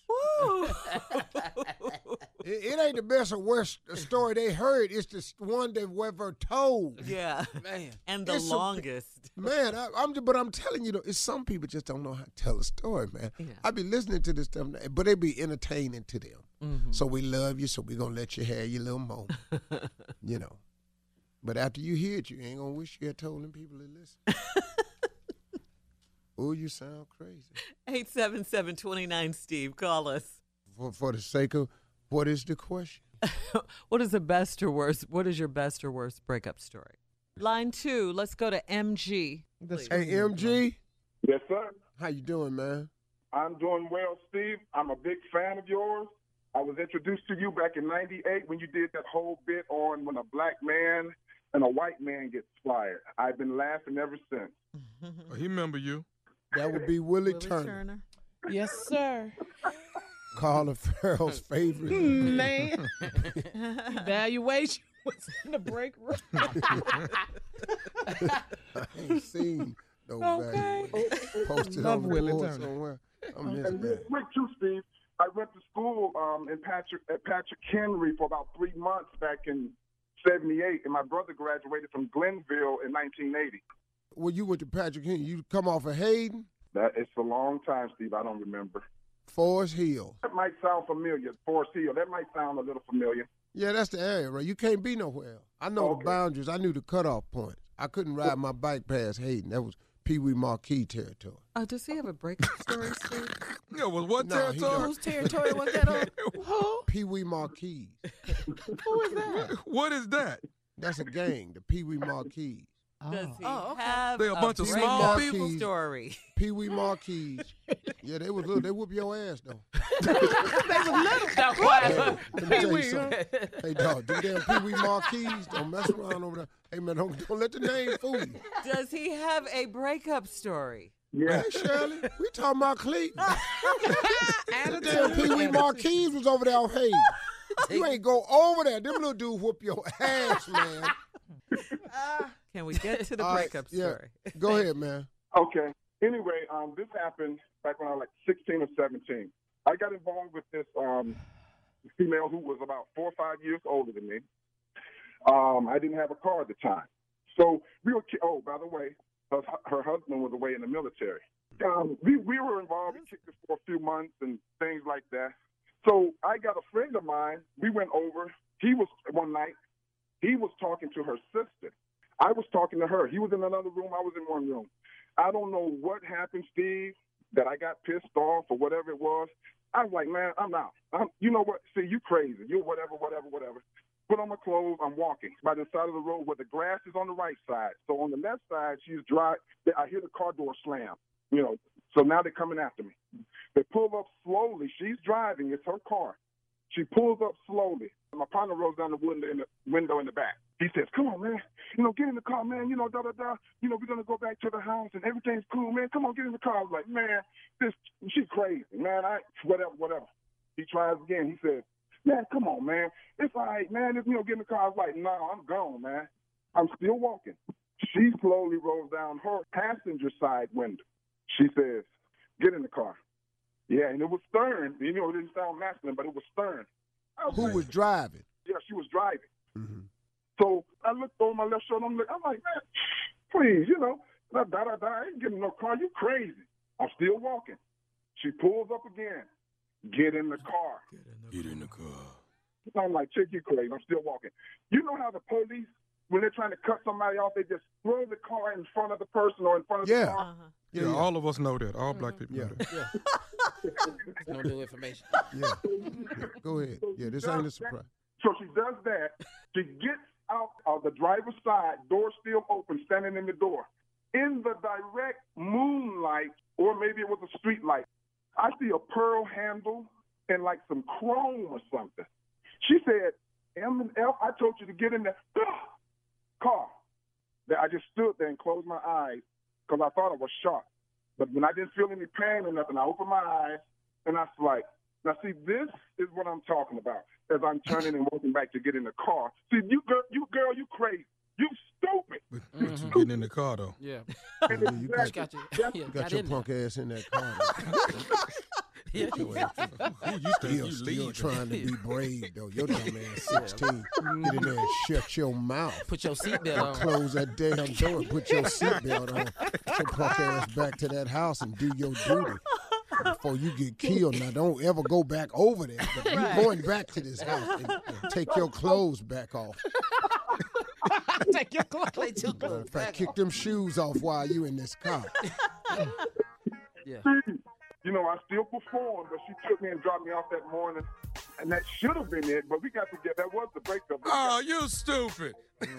Speaker 2: it, it ain't the best or worst story they heard. It's the one they've ever told.
Speaker 4: Yeah.
Speaker 2: Man.
Speaker 4: And the
Speaker 2: It's some-
Speaker 4: longest.
Speaker 2: Man, I, I'm but I'm telling you, though, it's some people just don't know how to tell a story, man.
Speaker 4: Yeah.
Speaker 2: I be listening to this stuff, but they be entertaining to them.
Speaker 4: Mm-hmm.
Speaker 2: So we love you, so we gonna let you have your little moment, you know. But after you hear it, you ain't gonna wish you had told them people to listen. Oh, you sound crazy.
Speaker 4: eight seven seven, two nine, Steve. Call us.
Speaker 2: For for the sake of, what is the question?
Speaker 4: What is the best or worst? What is your best or worst breakup story? Line two, let's go to M G. please.
Speaker 2: Hey, M G,
Speaker 9: Yes, sir.
Speaker 2: how you doing, man?
Speaker 9: I'm doing well, Steve. I'm a big fan of yours. I was introduced to you back in ninety-eight when you did that whole bit on when a black man and a white man gets fired. I've been laughing ever since.
Speaker 5: Oh, he remember you.
Speaker 2: That would be Willie,
Speaker 4: Willie
Speaker 2: Turner,
Speaker 4: Turner.
Speaker 6: Yes, sir.
Speaker 2: Carla Farrell's favorite.
Speaker 6: Man. Evaluation was in the break room.
Speaker 2: I ain't seen no
Speaker 6: Okay.
Speaker 2: value. Posted
Speaker 5: Love
Speaker 2: on the
Speaker 5: Willie
Speaker 2: board
Speaker 5: Turner.
Speaker 2: somewhere. I miss
Speaker 9: And real
Speaker 2: that.
Speaker 9: quick, too, Steve, I went to school um, in Patrick at Patrick Henry for about three months back in seventy-eight, and my brother graduated from Glenville in nineteen eighty.
Speaker 2: When you went to Patrick Henry, you come off of Hayden,
Speaker 9: That it's a long time, Steve. I don't remember.
Speaker 2: Forest Hill.
Speaker 9: That might sound familiar. Forest Hill. That might sound a little familiar.
Speaker 2: Yeah, that's the area, right? You can't be nowhere else. I know
Speaker 9: Okay.
Speaker 2: the boundaries. I knew the cutoff points. I couldn't ride my bike past Hayden. That was Pee Wee Marquee territory.
Speaker 4: Uh, does he have a breakup story, Steve?
Speaker 5: Yeah, was what
Speaker 2: No, he
Speaker 5: territory?
Speaker 2: don't.
Speaker 6: Whose territory was that on? Who?
Speaker 2: Pee Wee Marquee.
Speaker 6: Who is that?
Speaker 5: What is that?
Speaker 2: That's a gang, the Pee Wee Marquee.
Speaker 4: Does he
Speaker 6: Oh, okay.
Speaker 4: have
Speaker 5: They a bunch of
Speaker 4: breakup
Speaker 5: small
Speaker 2: people?
Speaker 4: story?
Speaker 2: Pee Wee Marquee. Yeah, they was little. They whoop your ass though.
Speaker 6: They was little. Now, quiet.
Speaker 2: Let me tell you
Speaker 6: Pee-wee,
Speaker 2: something. Hey dog, them damn Pee Wee Marquees, don't mess around over there. Hey man, don't, don't let the name fool you.
Speaker 4: Does he have a breakup story?
Speaker 9: Yeah.
Speaker 2: Hey Shirley, we talking about Cleveland. The
Speaker 6: Attitude.
Speaker 2: damn Pee Wee Marquees was over there on Hayden. You ain't go over there. Them little dudes whoop your ass, man.
Speaker 4: Can we get to the
Speaker 2: All right,
Speaker 4: breakup
Speaker 2: yeah.
Speaker 4: story?
Speaker 2: Go ahead, man.
Speaker 9: Okay. Anyway, um, this happened back when I was like sixteen or seventeen. I got involved with this um, female who was about four or five years older than me. Um, I didn't have a car at the time. So we were, ki- oh, by the way, her, her husband was away in the military. Um, we, we were involved. We kicked this for a few months and things like that. So I got a friend of mine. We went over. He was, one night, he was talking to her sister. I was talking to her. He was in another room. I was in one room. I don't know what happened, Steve, that I got pissed off or whatever it was. I was like, man, I'm out. I'm, you know what? See, you crazy. You whatever, whatever, whatever. Put on my clothes. I'm walking by the side of the road where the grass is on the right side. So on the left side, she's dry. I hear the car door slam. You know, so now they're coming after me. They pull up slowly. She's driving. It's her car. She pulls up slowly. My partner rolls down the window in the window in the back. He says, come on, man. you know, get in the car, man. You know, da da da. You know, we're gonna go back to the house and everything's cool, man. Come on, get in the car. I was like, man, this she's crazy, man. I whatever, whatever. He tries again. He says, man, come on, man. It's all right, man. If you know, get in the car. I was like, no, I'm gone, man. I'm still walking. She slowly rolls down her passenger side window. She says, get in the car. Yeah, and it was stern. You know, it didn't sound masculine, but it was stern. Was
Speaker 2: Who
Speaker 9: like,
Speaker 2: was driving?
Speaker 9: Yeah, she was driving.
Speaker 2: Mm-hmm.
Speaker 9: So I looked over my left shoulder. I'm like, I'm like, man, please, you know, da da da da. I ain't getting no car. You crazy? I'm still walking. She pulls up again. Get in the car.
Speaker 5: Get in the car.
Speaker 9: I'm like, chick, you crazy. I'm still walking. You know how the police, when they're trying to cut somebody off, they just throw the car in front of the person or in front of
Speaker 2: Yeah.
Speaker 9: the car?
Speaker 4: Uh-huh.
Speaker 5: Yeah,
Speaker 2: Yeah, yeah.
Speaker 5: all of us know that. All black people
Speaker 2: Yeah.
Speaker 5: know that.
Speaker 10: Yeah. No new information.
Speaker 2: Yeah. Go ahead. Yeah, this ain't a surprise.
Speaker 9: So she does that. She gets out of the driver's side, door still open, standing in the door. In the direct moonlight, or maybe it was a street light, I see a pearl handle and like some chrome or something. She said, M and F, I told you to get in the car. That I just stood there and closed my eyes because I thought I was shot. But when I didn't feel any pain or nothing, I opened my eyes and I was like, now see, this is what I'm talking about as I'm turning and walking back to get in the car. See, you girl, you girl, you crazy. You stupid.
Speaker 5: But, but you getting in the car, though.
Speaker 10: Yeah.
Speaker 9: And
Speaker 2: Yeah, you got,
Speaker 10: Got you.
Speaker 9: That's-
Speaker 10: Yeah,
Speaker 2: you
Speaker 10: got
Speaker 2: got your
Speaker 10: in
Speaker 2: punk ass in that car.
Speaker 10: there.
Speaker 5: Who you think
Speaker 2: Still,
Speaker 5: you
Speaker 2: still
Speaker 5: leading?
Speaker 2: trying to be brave, though. Your dumb ass sixteen. Get in there and shut your mouth.
Speaker 10: Put your seatbelt on.
Speaker 2: Close that damn door and put your seatbelt on. Get your punk ass back to that house and do your duty before you get killed. Now, don't ever go back over there. But
Speaker 4: Right.
Speaker 2: you're going back to this house and, and take your clothes back off.
Speaker 6: Take your clothes.
Speaker 10: Take your
Speaker 2: In
Speaker 10: clothes
Speaker 2: fact,
Speaker 10: back
Speaker 2: kick
Speaker 10: off.
Speaker 2: them shoes off while you in this car.
Speaker 10: Yeah.
Speaker 9: You know, I still performed, but she took me and dropped me off that morning. And that should have been it, but we got together. That was the breakup.
Speaker 5: Oh, you stupid.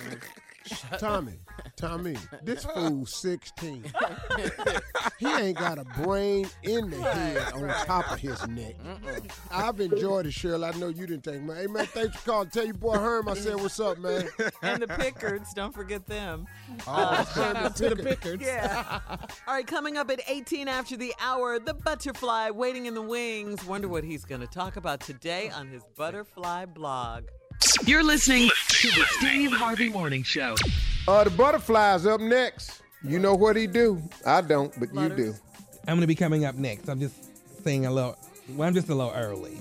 Speaker 2: Tommy, Tommy, this fool's sixteen. He ain't got a brain in the head on top of his neck. I've enjoyed it, Shirley. I know you didn't think, man. Hey, man, thanks for calling. Tell your boy Herm I said, what's up, man?
Speaker 4: And the Pickards, don't forget them.
Speaker 2: Oh,
Speaker 6: Shout out to the Pickards.
Speaker 4: Yeah. All right, coming up at eighteen after the hour, the butterfly waiting in the wings. Wonder what he's going to talk about today on his butterfly blog.
Speaker 3: You're listening to the Steve Harvey Morning Show.
Speaker 2: Uh, the butterfly's up next. You know what he do. I don't, but you do.
Speaker 5: I'm going to be coming up next. I'm just saying a little, well, I'm just a little early.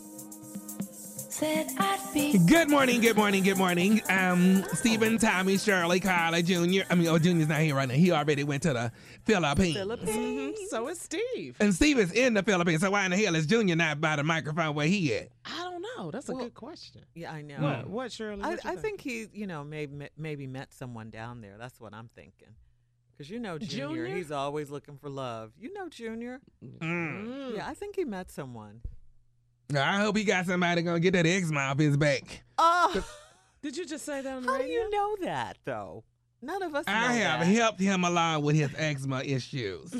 Speaker 11: Said I'd be.
Speaker 5: Good morning, good morning, good morning. Um, Stephen, Tommy, Shirley, Carla, Junior I mean, oh, Junior's not here right now. He already went to the Philippines.
Speaker 6: Mhm, So is Steve.
Speaker 5: And Steve is in the Philippines, so why in the hell is Junior not by the microphone where he at?
Speaker 6: I don't know. That's a
Speaker 4: Well,
Speaker 6: good question.
Speaker 4: Yeah, I know.
Speaker 6: What, what Shirley?
Speaker 4: I,
Speaker 6: What you
Speaker 4: I
Speaker 6: think?
Speaker 4: think he, you know, maybe maybe met someone down there. That's what I'm thinking. Because you know Junior,
Speaker 6: Junior?
Speaker 4: he's always looking for love. You know Junior.
Speaker 5: Mm.
Speaker 4: Yeah, I think he met someone.
Speaker 5: I hope he got somebody gonna get that eczema off his back.
Speaker 4: Oh,
Speaker 6: Did you just say that on the
Speaker 4: how do
Speaker 6: radio?
Speaker 4: you know that though? None of us know
Speaker 5: I have
Speaker 4: that.
Speaker 5: helped him along with his eczema issues.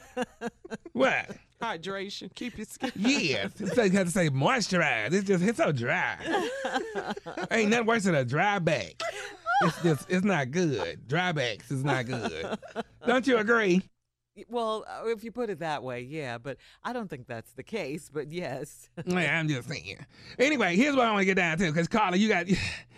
Speaker 5: What?
Speaker 6: Hydration. Keep your skin.
Speaker 5: Yes. So you have to say moisturize. It's just, it's so dry. Ain't nothing worse than a dry back. It's just, it's not good. Dry backs is not good. Don't you agree?
Speaker 4: Well, uh, if you put it that way, yeah, but I don't think that's the case. But yes.
Speaker 5: Yeah, I'm just saying. Anyway, here's what I want to get down to, because Carla, you got.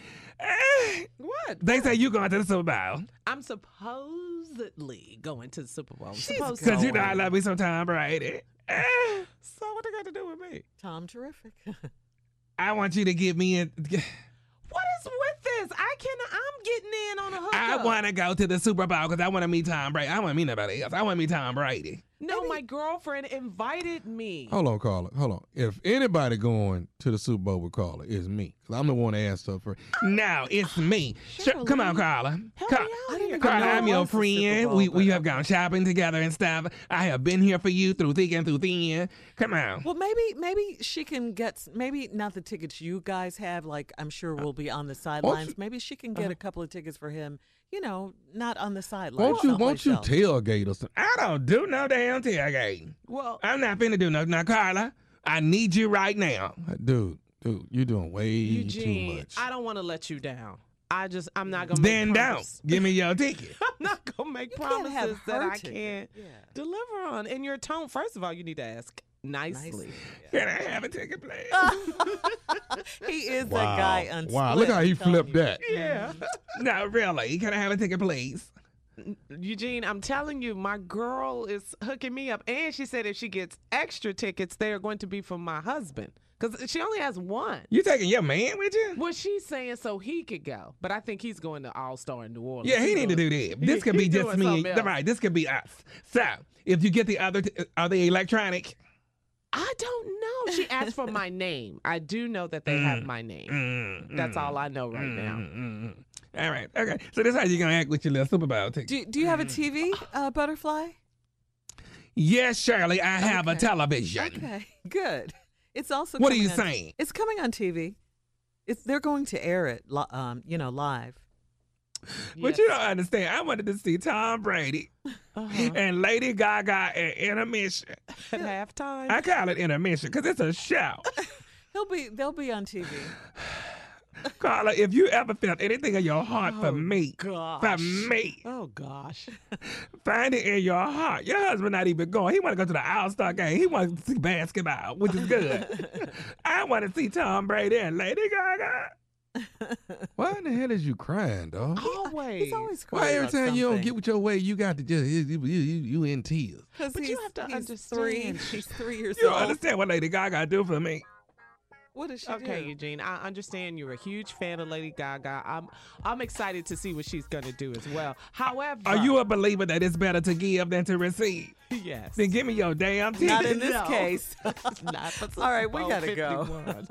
Speaker 6: What?
Speaker 5: They say you going to the Super Bowl.
Speaker 6: I'm supposedly going to the Super Bowl.
Speaker 4: She's
Speaker 6: Supposed
Speaker 5: Because you
Speaker 6: to.
Speaker 5: know I love me some Tom Brady. Eh,
Speaker 6: So what they got to do with me?
Speaker 4: Tom, terrific.
Speaker 5: I want you to give me a.
Speaker 6: What is with this? I cannot. I'm getting in on a hookup.
Speaker 5: I want to go to the Super Bowl because I want to meet Tom Brady. I want to meet nobody else. I want to meet Tom Brady.
Speaker 6: No, my girlfriend invited me.
Speaker 5: Hold on, Carla. Hold on. If anybody going to the Super Bowl with Carla, it's me. Because I'm the one that asked her for. No, it's me. Sure, come on, Carla.
Speaker 6: Help
Speaker 5: Car-
Speaker 6: me out
Speaker 4: I didn't
Speaker 6: here.
Speaker 4: even
Speaker 5: Carla,
Speaker 4: know
Speaker 5: I'm
Speaker 4: it
Speaker 5: your
Speaker 4: was the Super
Speaker 5: friend.
Speaker 4: Bowl,
Speaker 5: we
Speaker 4: but
Speaker 5: we have
Speaker 4: okay.
Speaker 5: gone shopping together and stuff. I have been here for you through thick and through thin. Come on.
Speaker 4: Well, maybe maybe she can get s- maybe not the tickets you guys have. Like I'm sure we'll be on the sidelines.
Speaker 5: you-
Speaker 4: Maybe she can get
Speaker 5: Uh-huh.
Speaker 4: a couple of tickets for him. You know, not on the sidelines.
Speaker 5: Won't you won't
Speaker 4: someplace
Speaker 5: you
Speaker 4: else.
Speaker 5: tailgate or something? I don't do no damn tailgating.
Speaker 6: Well,
Speaker 5: I'm not finna do no. Now, Carla, I need you right now, dude. Dude, you're doing way too
Speaker 6: Eugene,
Speaker 5: much.
Speaker 6: I don't want to let you down. I just, I'm not gonna. Make
Speaker 5: Then don't.
Speaker 6: promises.
Speaker 5: Give me your ticket.
Speaker 6: I'm not gonna make
Speaker 4: You can't have
Speaker 6: promises that
Speaker 4: her
Speaker 6: I
Speaker 4: ticket.
Speaker 6: can't
Speaker 4: Yeah.
Speaker 6: deliver on. And your tone, first of all, you need to ask nicely.
Speaker 4: Nicely.
Speaker 5: Can I have a ticket, please?
Speaker 4: He is that guy on
Speaker 5: Wow, look
Speaker 4: Split,
Speaker 5: how he
Speaker 4: I'm telling
Speaker 5: flipped
Speaker 4: you.
Speaker 5: that.
Speaker 6: Yeah.
Speaker 5: No, really. Can I have a ticket, please?
Speaker 6: Eugene, I'm telling you, my girl is hooking me up. And she said if she gets extra tickets, they are going to be for my husband. Because she only has one.
Speaker 5: You taking your man with you?
Speaker 6: Well, she's saying so he could go. But I think he's going to All-Star in New Orleans.
Speaker 5: Yeah, he
Speaker 6: He's
Speaker 5: need to
Speaker 6: going-
Speaker 5: do that. This could be
Speaker 6: He's
Speaker 5: just
Speaker 6: doing
Speaker 5: me.
Speaker 6: something else.
Speaker 5: Right, this could be us. So, if you get the other, t- are they electronic?
Speaker 6: I don't know. She asked for my name. I do know that they have my name.
Speaker 5: Mm,
Speaker 6: That's
Speaker 5: mm,
Speaker 6: all I know right
Speaker 5: mm,
Speaker 6: now.
Speaker 5: mm, mm, mm. All right, okay. So this is how you're going to act with your little Super Bowl ticket.
Speaker 4: Do, do you have a T V, uh, Butterfly?
Speaker 5: Yes, Shirley, I have a
Speaker 4: Okay.
Speaker 5: television.
Speaker 4: Okay, good. It's also
Speaker 5: What are
Speaker 4: coming
Speaker 5: you
Speaker 4: on-
Speaker 5: saying?
Speaker 4: It's coming on T V. It's they're going to air it, li- um, you know, live.
Speaker 5: But you don't understand. I wanted to see Tom Brady
Speaker 6: Uh-huh.
Speaker 5: and Lady Gaga at intermission.
Speaker 6: At halftime.
Speaker 5: I call it intermission because it's a show.
Speaker 4: He'll be. They'll be on T V.
Speaker 5: Carla, if you ever felt anything in your heart for
Speaker 6: Oh,
Speaker 5: me,
Speaker 6: gosh.
Speaker 5: for me,
Speaker 6: Oh, gosh.
Speaker 5: find it in your heart. Your husband not even going. He want to go to the All-Star game. He wants to see basketball, which is good. I want to see Tom Brady and Lady Gaga. Why in the hell is you crying, dog?
Speaker 6: Always.
Speaker 4: He's always
Speaker 5: Why
Speaker 4: crying
Speaker 5: every
Speaker 4: about
Speaker 5: time you don't
Speaker 4: something.
Speaker 5: get with your way, you got to just you you, you, you in tears.
Speaker 4: 'Cause
Speaker 6: But you
Speaker 4: he's-
Speaker 6: have to
Speaker 4: he's
Speaker 6: understand.
Speaker 4: Three, and she's three years
Speaker 5: You don't
Speaker 4: old.
Speaker 5: understand what Lady Gaga do for me.
Speaker 4: What does she
Speaker 6: Okay,
Speaker 4: do?
Speaker 6: Eugene, I understand you're a huge fan of Lady Gaga. I'm I'm excited to see what she's going to do as well. However,
Speaker 5: Are you a believer that it's better to give than to receive?
Speaker 6: Yes.
Speaker 5: Then give me your damn ticket.
Speaker 4: Not in this
Speaker 6: No.
Speaker 4: case.
Speaker 6: Not for
Speaker 4: All right, we
Speaker 6: Super Bowl
Speaker 4: gotta go.
Speaker 6: fifty-one.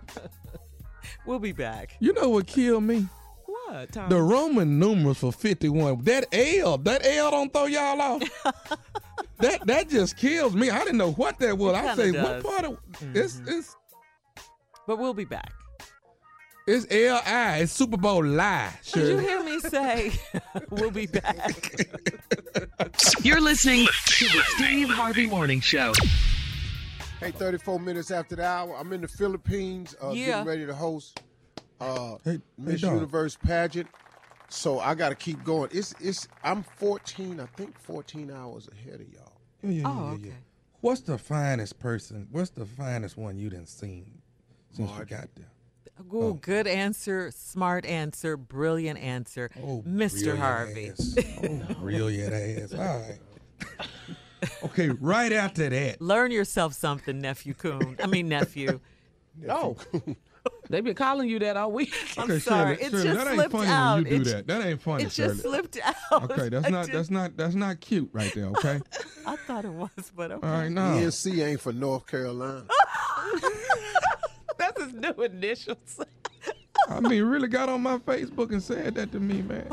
Speaker 4: We'll be back.
Speaker 5: You know what killed me?
Speaker 6: What, Tom?
Speaker 5: The Roman numerals for fifty-one. That L, that L don't throw y'all off. that that just kills me. I didn't know what that was.
Speaker 4: It
Speaker 5: I
Speaker 4: kinda
Speaker 5: say
Speaker 4: does.
Speaker 5: what part of it's it's
Speaker 4: But we'll be back.
Speaker 5: it's L I. It's Super Bowl lie.
Speaker 4: Did you
Speaker 5: Sure.
Speaker 4: hear me say we'll be back?
Speaker 3: You're listening to the Steve Harvey Morning Show.
Speaker 2: Hey, thirty-four minutes after the hour, I'm in the Philippines, uh,
Speaker 4: Yeah.
Speaker 2: getting ready to host uh,
Speaker 5: Hey,
Speaker 2: Miss
Speaker 5: hey, dog.
Speaker 2: Universe pageant. So I got to keep going. It's it's. I'm fourteen. I think fourteen hours ahead of y'all.
Speaker 5: Yeah, yeah,
Speaker 4: Oh,
Speaker 5: yeah, yeah,
Speaker 4: okay.
Speaker 5: yeah. What's the finest person? What's the finest one you done seen since
Speaker 2: Margie.
Speaker 5: you got there?
Speaker 4: Ooh, good answer, smart answer, brilliant answer,
Speaker 5: Oh,
Speaker 4: Mister
Speaker 5: brilliant
Speaker 4: Harvey.
Speaker 5: ass. Oh, brilliant ass. All right. Okay, right after that.
Speaker 4: Learn yourself something, nephew Coon. I mean nephew.
Speaker 6: Oh, they've been calling you that all week.
Speaker 4: I'm
Speaker 5: Okay,
Speaker 4: sorry.
Speaker 5: Shirley,
Speaker 4: it
Speaker 5: Shirley,
Speaker 4: just
Speaker 5: that ain't
Speaker 4: slipped
Speaker 5: funny
Speaker 4: out.
Speaker 5: when you do
Speaker 4: it,
Speaker 5: that. That ain't funny,
Speaker 4: It
Speaker 5: Shirley.
Speaker 4: just slipped out.
Speaker 5: Okay, that's
Speaker 4: I
Speaker 5: not
Speaker 4: did-
Speaker 5: that's not that's not cute right there. Okay.
Speaker 4: I thought it was, but okay.
Speaker 5: All right, no.
Speaker 2: E N C ain't for North Carolina.
Speaker 6: That's his new initials.
Speaker 5: I mean, really got on my Facebook and said that to me, man.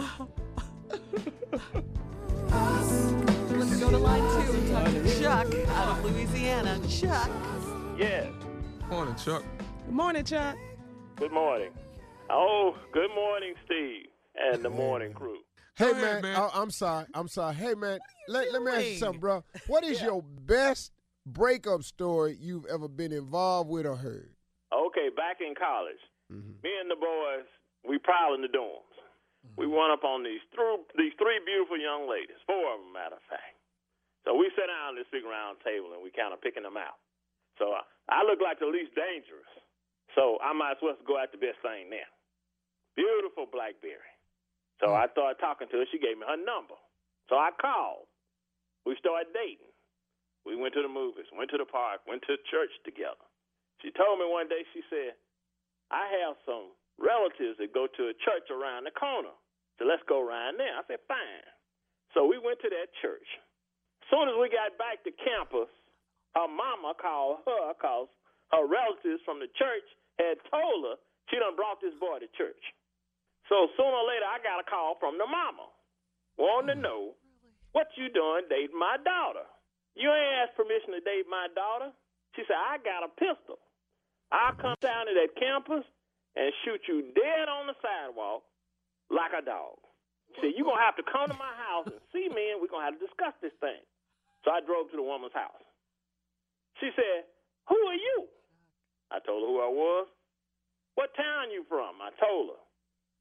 Speaker 4: Let's go to line two and talk to Chuck out of Louisiana. Chuck.
Speaker 11: Yes.
Speaker 5: Morning, Chuck.
Speaker 6: Good morning, Chuck.
Speaker 11: Good morning. Oh, good morning, Steve, and the morning crew.
Speaker 2: Hey,
Speaker 5: Go ahead,
Speaker 2: man.
Speaker 5: man.
Speaker 2: Oh, I'm sorry. I'm sorry. Hey, man. Let, let me ask you
Speaker 4: doing?
Speaker 2: something, bro. What is your best breakup story you've ever been involved with or heard?
Speaker 11: Okay, back in college,
Speaker 2: Mm-hmm.
Speaker 11: me and the boys, we prowling the dorms. We went up on these through these three beautiful young ladies, four of them, matter of fact. So we sat down at this big round table and we kind of picking them out. So I, I look like the least dangerous. So I might as well go at the best thing now. Beautiful Blackberry. So I started talking to her. She gave me her number. So I called. We started dating. We went to the movies, went to the park, went to church together. She told me one day, she said, I have some relatives that go to a church around the corner. So let's go around there. I said, fine. So we went to that church. As soon as we got back to campus, her mama called her because her relatives from the church had told her she done brought this boy to church. So sooner or later, I got a call from the mama wanting to know, what you doing dating my daughter? You ain't asked permission to date my daughter. She said, I got a pistol. I'll come down to that campus and shoot you dead on the sidewalk like a dog. She said, you're going to have to come to my house and see me, and we're going to have to discuss this thing. So I drove to the woman's house. She said, who are you? I told her who I was. What town you from? I told her.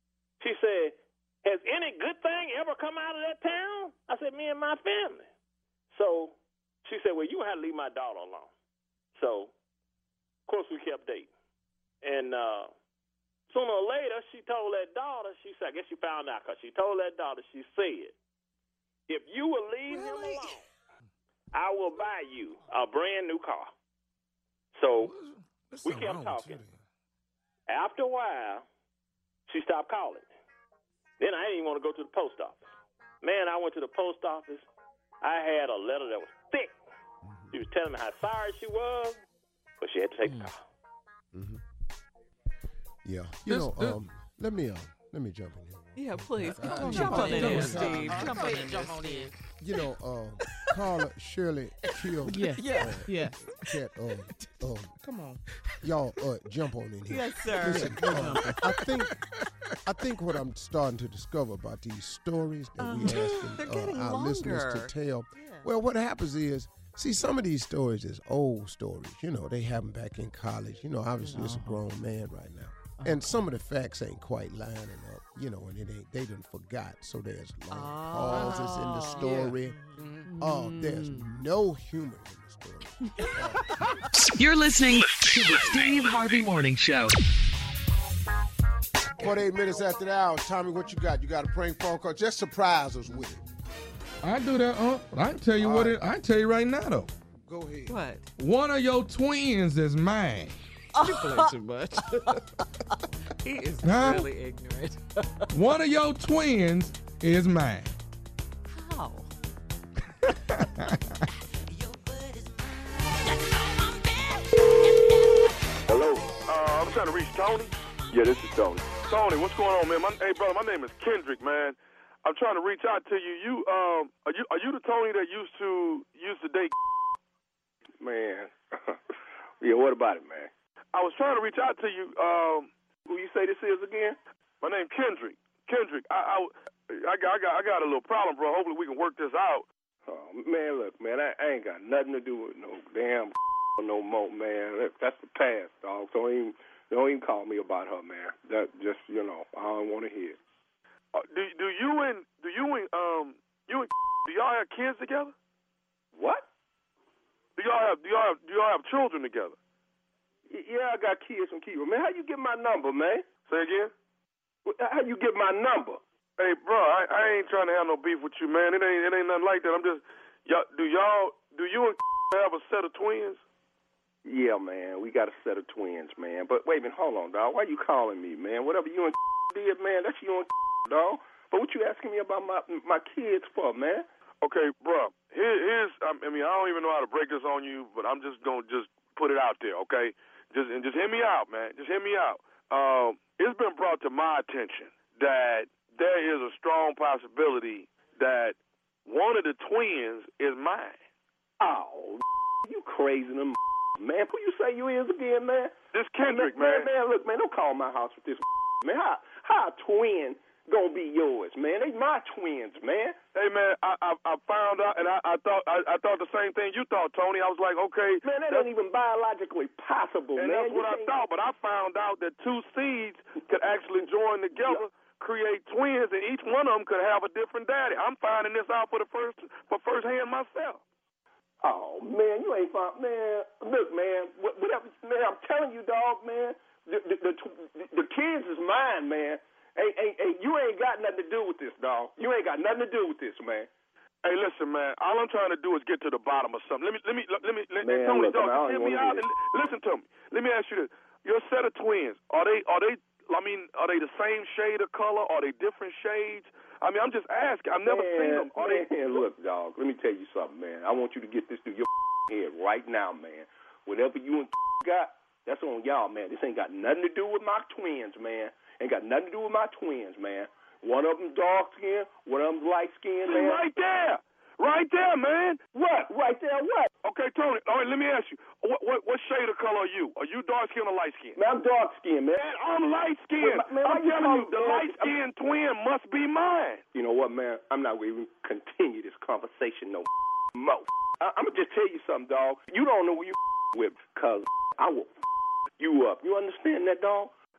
Speaker 11: She said, has any good thing ever come out of that town? I said, me and my family. So she said, well, you have to leave my daughter alone. So, of course, we kept dating. And uh, sooner or later, she told that daughter, she said, I guess she found out because she told that daughter, she said, if you will leave really? him alone, I will buy you a brand new car. So That's we kept talking. After a while, she stopped calling me. Then I didn't even want to go to the post office. Man, I went to the post office. I had a letter that was thick. She was telling me how sorry she was, but she had to take the call.
Speaker 2: Mm-hmm. Yeah. You know, um, let me uh, let me jump in here.
Speaker 4: Yeah, please. Come
Speaker 2: Uh,
Speaker 4: on,
Speaker 2: jump
Speaker 4: jump on
Speaker 2: on
Speaker 4: in
Speaker 2: in.
Speaker 4: there, Steve.
Speaker 10: Uh,
Speaker 4: Jump
Speaker 10: go
Speaker 4: on
Speaker 10: ahead,
Speaker 4: in
Speaker 10: jump
Speaker 4: there,
Speaker 10: on
Speaker 4: Steve.
Speaker 2: You know, uh, Carla Shirley killed.
Speaker 6: Yeah.
Speaker 10: Yeah.
Speaker 6: Yeah.
Speaker 2: Cat, uh, um,
Speaker 6: Come on.
Speaker 2: y'all uh, jump on in here.
Speaker 4: Yes, sir.
Speaker 2: Listen, uh, I think I think what I'm starting to discover about these stories that we
Speaker 4: Uh-huh.
Speaker 2: asking
Speaker 4: They're
Speaker 2: uh,
Speaker 4: getting
Speaker 2: our listeners
Speaker 4: longer.
Speaker 2: to tell.
Speaker 4: Yeah.
Speaker 2: Well, what happens is, see, some of these stories is old stories. You know, they happen back in college. You know, obviously it's a grown man right now. And some of the facts ain't quite lining up, you know, and it ain't, they done forgot. So there's long pauses in the story. Oh, there's no humor in the story. Uh,
Speaker 3: You're listening to the Steve Harvey Morning Show.
Speaker 2: forty-eight minutes after the hour. Tommy, what you got? You got a prank phone call? Just surprise us with it.
Speaker 5: I do that, uh, I can tell you
Speaker 2: All
Speaker 5: what
Speaker 2: right.
Speaker 5: it. I can tell you right now though.
Speaker 2: Go ahead.
Speaker 4: What?
Speaker 5: One of your twins is mine.
Speaker 6: You play too much.
Speaker 4: He is
Speaker 5: Huh?
Speaker 4: really ignorant.
Speaker 5: One of your twins is mine.
Speaker 4: How?
Speaker 8: Hello. Uh, I'm trying to reach Tony. Yeah, this is Tony. Tony, what's going on, man? My, hey, brother, my name is Kendrick, man. I'm trying to reach out to you. You, um, are you, are you the Tony that used to used to date? Man, yeah. What about it, man? I was trying to reach out to you. Um, who you say this is again? My name Kendrick. Kendrick. I, I, I got, I got, I got a little problem, bro. Hopefully we can work this out. Oh man, look, man, I, I ain't got nothing to do with no damn no more, man. That, that's the past, dog. So don't even, don't even call me about her, man. That just, you know, I don't want to hear. Uh, do do you and do you and um you and do y'all have kids together? What? Do y'all have do y'all have do y'all have children together? Y- yeah, I got kids from Kiva. Man, how you get my number, man? Say again? How you get my number? Hey, bro, I, I ain't trying to have no beef with you, man. It ain't it ain't nothing like that. I'm just y'all. Do y'all do you and have a set of twins? Yeah, man, we got a set of twins, man. But wait a minute, hold on, dog. Why you calling me, man? Whatever you and did, man, that's you and dog. But what you asking me about my my kids for, man? Okay, bro. Here, here's I mean I don't even know how to break this on you, but I'm just gonna just put it out there, okay? Just and just hear me out, man. Just hear me out. Um, it's been brought to my attention that there is a strong possibility that one of the twins is mine. Oh, you crazy, them man. Who you say you is again, man? This Kendrick, man. Man, man, look, man, don't call my house with this man. How how a twin gonna be yours, man? They my twins, man. Hey, man, I I, I found out, and I, I thought I, I thought the same thing you thought, Tony. I was like, okay, man, that ain't even biologically possible, and man. And that's what I thought, but I found out that two seeds could actually join together. Yeah. Create twins, and each one of them could have a different daddy. I'm finding this out for the first for first hand myself. Oh man, you ain't found man. Look, man, whatever, man. I'm telling you, dog, man. The the, the, the kids is mine, man. Hey, hey, hey, you ain't got nothing to do with this, dog. You ain't got nothing to do with this, man. Hey, listen, man. All I'm trying to do is get to the bottom of something. Let me, let me, let me, let me. Tony, dog, just hear me out and listen to me. Let me ask you this: your set of twins, are they, are they? I mean, are they the same shade of color? Are they different shades? I mean, I'm just asking. I've never man, seen them. Are man, they... look, dog, let me tell you something, man. I want you to get this through your head right now, man. Whatever you and got, that's on y'all, man. This ain't got nothing to do with my twins, man. Ain't got nothing to do with my twins, man. One of them dark skin, one of them light skin, man. Right there. Right there, man. What? Right there, what? Okay, Tony, all right, let me ask you. What what, what shade of color are you? Are you dark skin or light skin? Man, I'm dark skin, man. Man, I'm light skin. Man, I'm telling you, the light skin twin must be mine. You know what, man? I'm not going to even continue this conversation no more. I, I'm going to just tell you something, dog. You don't know who you with, because I will you up. You understand that, dog?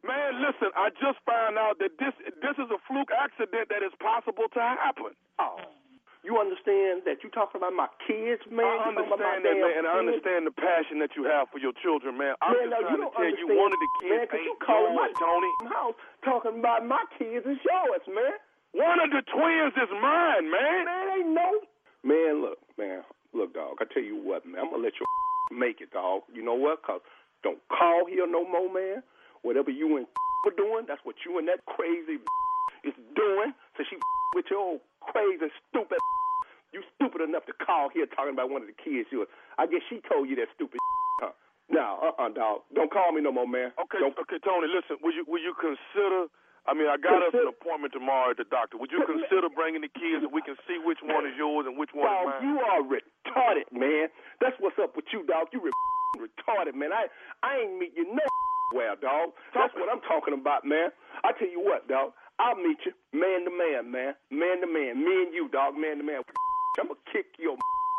Speaker 8: Man, listen, I just found out that this this is a fluke accident that is possible to happen.
Speaker 7: Oh. You understand that you talking about my kids, man?
Speaker 8: I understand that, man, and I understand the passion that you have for your children, man. I'm
Speaker 7: man,
Speaker 8: just
Speaker 7: no,
Speaker 8: trying
Speaker 7: you
Speaker 8: to tell you, one of the kids
Speaker 7: man,
Speaker 8: ain't
Speaker 7: you calling
Speaker 8: yours,
Speaker 7: my
Speaker 8: Tony.
Speaker 7: house talking about my kids is yours, man.
Speaker 8: One of the twins is mine, man.
Speaker 7: Man, ain't no. Man, look, man, look, dog. I tell you what, man. I'm gonna let you make it, dog. You know what? Cause don't call here no more, man. Whatever you and were doing, that's what you and that crazy is doing. So she with your old crazy, stupid. You stupid enough to call here talking about one of the kids. You, I guess she told you that stupid, huh? No, uh-uh, dog. Don't call me no more, man.
Speaker 8: Okay,
Speaker 7: Don't.
Speaker 8: okay, Tony. Listen, will you will you consider? I mean, I got us an appointment tomorrow at the doctor. Would you consider bringing the kids so we can see which one is yours and which one
Speaker 7: dog,
Speaker 8: is mine?
Speaker 7: You are retarded, man. That's what's up with you, dog. You re- retarded, man. I I ain't meet you no well, dog. That's what I'm talking about, man. I tell you what, dog. I'll meet you man to man, man. Man to man. Me and you, dog. Man to man. I'm gonna kick your.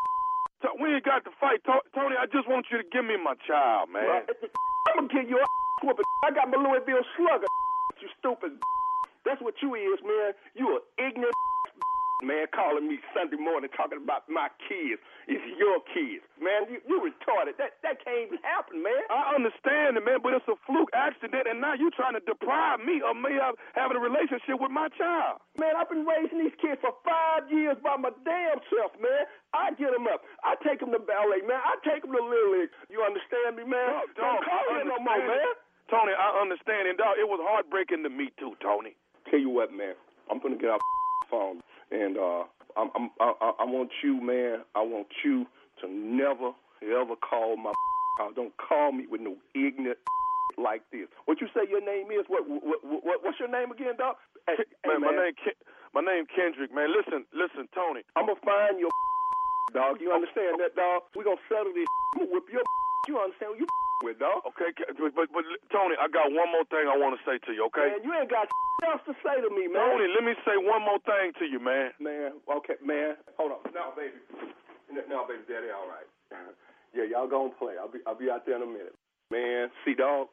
Speaker 8: So we ain't got to fight, Tony. I just want you to give me my child, man.
Speaker 7: Well, I'm gonna give you a whooping. I got my Louisville Slugger. You stupid. That's what you is, man. You an ignorant man calling me Sunday morning talking about my kids. It's your kids, man. You, you retarded. That that can't even happen, man.
Speaker 8: I understand it, man, but it's a fluke accident, and now you trying to deprive me of me of having a relationship with my child.
Speaker 7: Man, I've been raising these kids for five years by my damn self, man. I get them up. I take them to ballet, man. I take them to Little League. You understand me, man?
Speaker 8: Don't, don't
Speaker 7: call me no more, man.
Speaker 8: Tony, I understand, and dog, it was heartbreaking to me too, Tony.
Speaker 7: Tell you what, man. I'm gonna get off the phone, and uh, I'm, I'm, I, I want you, man. I want you to never, ever call my house. Don't call me with no ignorant like this. What you say your name is? What, what, what what's your name again, dog? Hey,
Speaker 8: man,
Speaker 7: hey,
Speaker 8: my
Speaker 7: man.
Speaker 8: name, Ken, my name Kendrick. Man, listen, listen, Tony.
Speaker 7: I'm gonna find your dog. You understand that, dog? We gonna settle this. I'm gonna whip your. You understand what you with, dog?
Speaker 8: Okay, but, but but Tony, I got one more thing I want to say to you. Okay?
Speaker 7: Man, you ain't got else to say to me, man.
Speaker 8: Tony, let me say one more thing to you, man.
Speaker 7: Man, okay, man. Hold on. Now, baby. Now, baby, daddy, all right. Yeah, y'all gonna play. I'll be I'll be out there in a minute. Man, see, dog.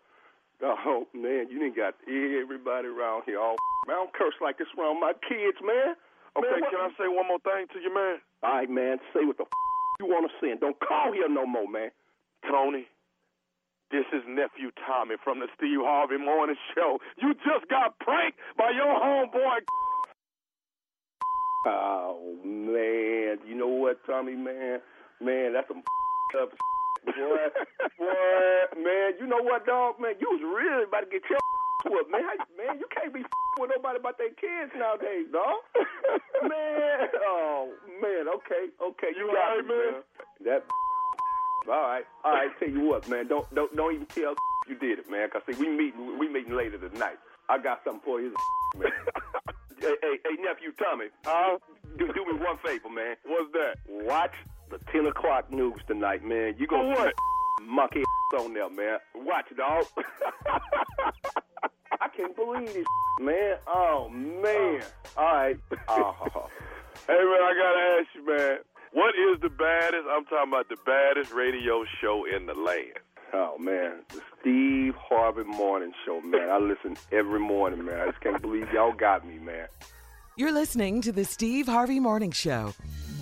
Speaker 7: Oh, man, you didn't got everybody around here all. Man, I don't curse like this around my kids, man.
Speaker 8: Okay,
Speaker 7: man,
Speaker 8: can I say one more thing to you, man?
Speaker 7: All right, man. Say what the f- you want to say, and don't call here no more, man.
Speaker 8: Tony, this is nephew Tommy from the Steve Harvey Morning Show. You just got pranked by your homeboy.
Speaker 7: Oh, man. You know what, Tommy, man? Man, that's some up boy. Boy, man, you know what, dog? Man, you was really about to get your whooped, man. Man, you can't be with nobody about their kids nowadays, dog. Man, oh, man, okay, okay. You,
Speaker 8: You
Speaker 7: got
Speaker 8: right,
Speaker 7: me,
Speaker 8: man?
Speaker 7: That all right, all right. Tell you what, man. Don't don't don't even tell you did it, man. Cause see, we meeting we meeting later tonight. I got something for you, man. hey, hey, hey, nephew Tommy. Uh, do do me one favor, man.
Speaker 8: What's that?
Speaker 7: Watch the ten o'clock news tonight, man. You gonna
Speaker 8: what?
Speaker 7: see monkey on there, man. Watch it, dog. I can't believe this, man. Oh man. All right. Oh.
Speaker 8: Hey, man, I gotta ask you, man. What is the baddest? I'm talking about the baddest radio show in the land.
Speaker 7: Oh, man. The Steve Harvey Morning Show, man. I listen every morning, man. I just can't believe y'all got me, man.
Speaker 12: You're listening to the Steve Harvey Morning Show.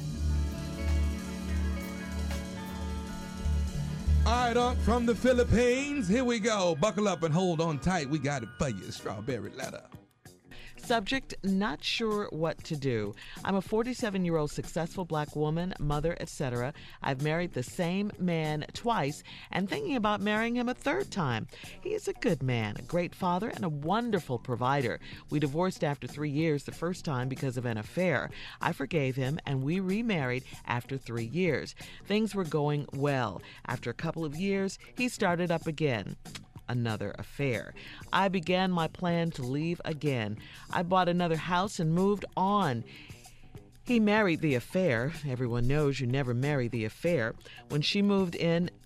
Speaker 5: All right, up from the Philippines, here we go. Buckle up and hold on tight. We got it for you, Strawberry Letter.
Speaker 4: Subject, not sure what to do. I'm a forty-seven-year-old successful black woman, mother, et cetera. I've married the same man twice and thinking about marrying him a third time. He is a good man, a great father, and a wonderful provider. We divorced after three years the first time because of an affair. I forgave him, and we remarried after three years. Things were going well. After a couple of years, he started up again. Another affair. I began my plan to leave again. I bought another house and moved on. He married the affair. Everyone knows you never marry the affair. When she moved in,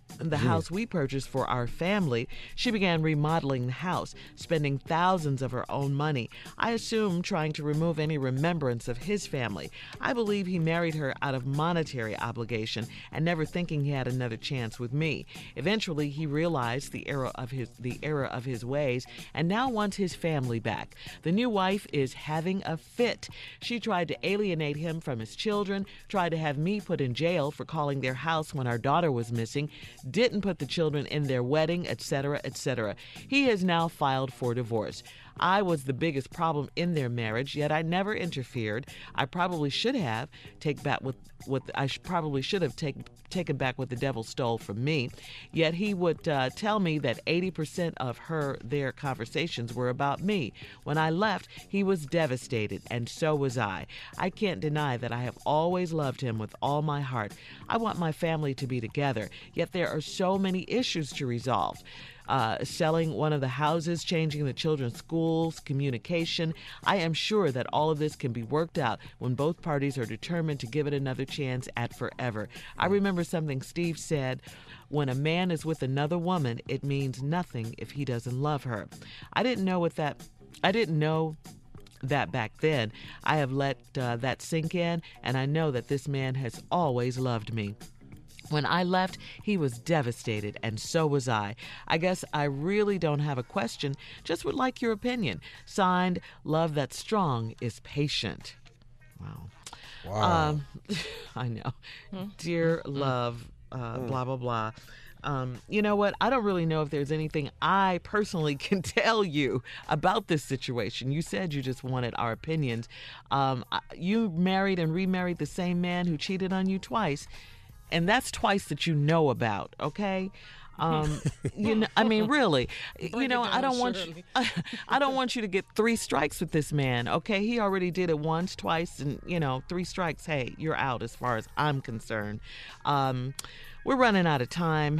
Speaker 4: the house we purchased for our family, she began remodeling the house, spending thousands of her own money. I assume trying to remove any remembrance of his family. I believe he married her out of monetary obligation and never thinking he had another chance with me. Eventually, he realized the error of his the error of his ways and now wants his family back. The new wife is having a fit. She tried to alienate him from his children, tried to have me put in jail for calling their house when our daughter was missing, didn't put the children in their wedding, et cetera, et cetera. He has now filed for divorce. I was the biggest problem in their marriage, yet I never interfered. I probably should have take back what what I sh- probably should have take, taken back what the devil stole from me. Yet he would uh, tell me that eighty percent of her their conversations were about me. When I left, he was devastated, and so was I. I can't deny that I have always loved him with all my heart. I want my family to be together, yet there are so many issues to resolve. Uh, selling one of the houses, changing the children's schools, communication. I am sure that all of this can be worked out when both parties are determined to give it another chance at forever. I remember something Steve said, when a man is with another woman, it means nothing if he doesn't love her. I didn't know what that, I didn't know that back then. I have let uh, that sink in, and I know that this man has always loved me. When I left, he was devastated, and so was I. I guess I really don't have a question, just would like your opinion. Signed, Love That's Strong is Patient. Wow.
Speaker 2: Wow.
Speaker 4: Um, I know.
Speaker 6: Hmm.
Speaker 4: Dear love, uh, blah, blah, blah. Um, you know what? I don't really know if there's anything I personally can tell you about this situation. You said you just wanted our opinions. Um, I- you married and remarried the same man who cheated on you twice. And that's twice that you know about, okay? Um, you know, I mean, really, you
Speaker 6: Break
Speaker 4: know,
Speaker 6: it
Speaker 4: I
Speaker 6: down,
Speaker 4: don't want
Speaker 6: Shirley.
Speaker 4: you, I don't want you to get three strikes with this man, okay? He already did it once, twice, and you know, three strikes. Hey, you're out as far as I'm concerned. Um, we're running out of time.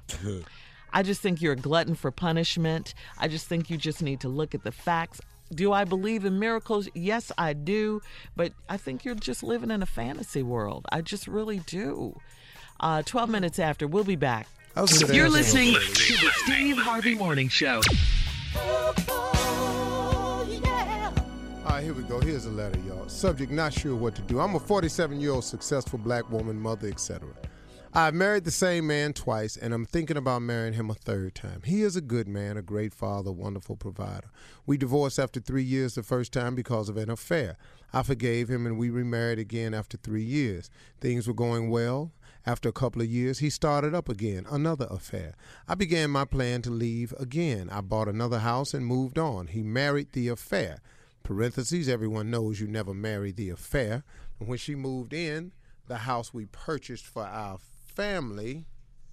Speaker 4: I just think you're a glutton for punishment. I just think you just need to look at the facts. Do I believe in miracles? Yes, I do. But I think you're just living in a fantasy world. I just really do. Uh, twelve minutes after, we'll be back.
Speaker 3: You're listening to the Steve Harvey Morning Show.
Speaker 2: All right, here we go. Here's a letter, y'all. Subject, not sure what to do. I'm a forty-seven-year-old successful black woman, mother, et cetera. I've married the same man twice, and I'm thinking about marrying him a third time. He is a good man, a great father, wonderful provider. We divorced after three years the first time because of an affair. I forgave him, and we remarried again after three years. Things were going well. After a couple of years, he started up again, another affair. I began my plan to leave again. I bought another house and moved on. He married the affair. Parentheses, everyone knows you never marry the affair. And when she moved in, the house we purchased for our family,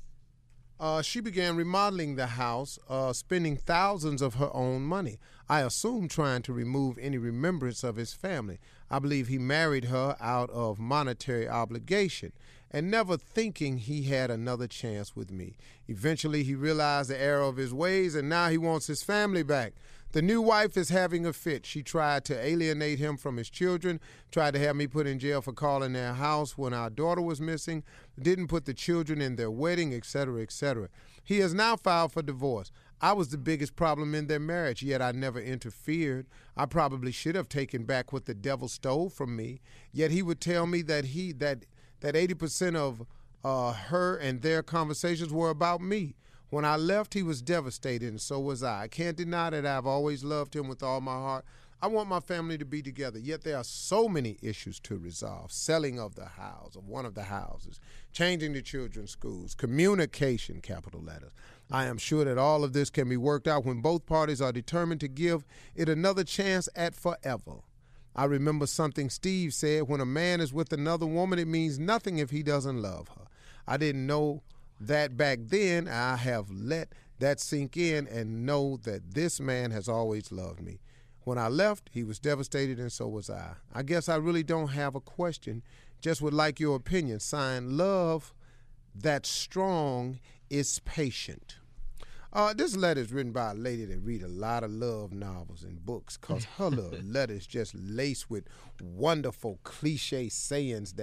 Speaker 2: uh, she began remodeling the house, uh, spending thousands of her own money. I assume trying to remove any remembrance of his family. I believe he married her out of monetary obligation and never thinking he had another chance with me. Eventually, he realized the error of his ways, and now he wants his family back. The new wife is having a fit. She tried to alienate him from his children, tried to have me put in jail for calling their house when our daughter was missing, didn't put the children in their wedding, et cetera, et cetera. He has now filed for divorce. I was the biggest problem in their marriage, yet I never interfered. I probably should have taken back what the devil stole from me, yet he would tell me that he that that eighty percent of uh, her and their conversations were about me. When I left, he was devastated, and so was I. I can't deny that I've always loved him with all my heart. I want my family to be together, yet there are so many issues to resolve. Selling of the house, of one of the houses, changing the children's schools, communication, capital letters. I am sure that all of this can be worked out when both parties are determined to give it another chance at forever. I remember something Steve said, when a man is with another woman, it means nothing if he doesn't love her. I didn't know that back then. I have let that sink in and know that this man has always loved me. When I left, he was devastated, and so was I. I guess I really don't have a question, just would like your opinion. Signed, Love That's Strong is Patient. Uh, this letter is written by a lady that read a lot of love novels and books, because her little letter is just laced with wonderful cliche sayings that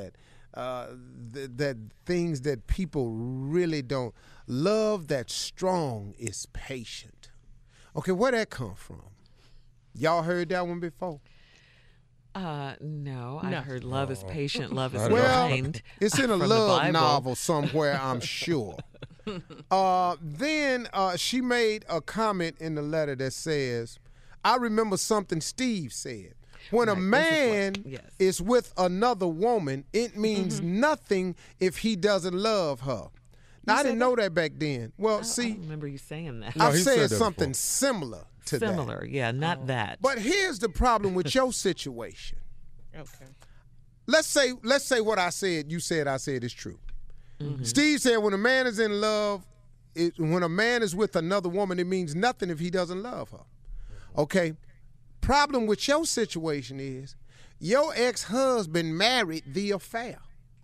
Speaker 2: uh, th- that things that people really don't. Love that's strong is patient. Okay, where that come from? Y'all heard that one before?
Speaker 4: Uh, no, I
Speaker 6: No.
Speaker 4: heard love is patient, love is
Speaker 2: Well,
Speaker 4: kind.
Speaker 2: it's in a
Speaker 4: from the
Speaker 2: love
Speaker 4: Bible.
Speaker 2: novel somewhere, I'm sure. uh, then uh, she made a comment in the letter that says, I remember something Steve said. When a
Speaker 4: Right, this is
Speaker 2: man
Speaker 4: what- yes.
Speaker 2: is with another woman, it means
Speaker 4: Mm-hmm.
Speaker 2: nothing if he doesn't love her. Now, I didn't know that back then. Well,
Speaker 4: I,
Speaker 2: see,
Speaker 4: I don't remember you saying that.
Speaker 5: No,
Speaker 2: I've
Speaker 5: he
Speaker 2: said,
Speaker 5: said that
Speaker 2: something
Speaker 5: before.
Speaker 2: similar to that.
Speaker 4: Similar, yeah, not that.
Speaker 2: But here's the problem with your situation.
Speaker 6: Okay.
Speaker 2: Let's say, let's say what I said, you said, I said is true. Steve said when a man is in love, it, when a man is with another woman, it means nothing if he doesn't love her. Okay? Problem with your situation is your ex-husband married the affair.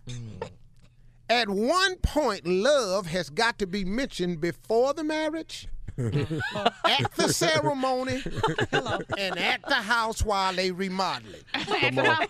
Speaker 2: At one point, love has got to be mentioned before the marriage, at the ceremony, and at the house while they remodeling.
Speaker 5: Come on.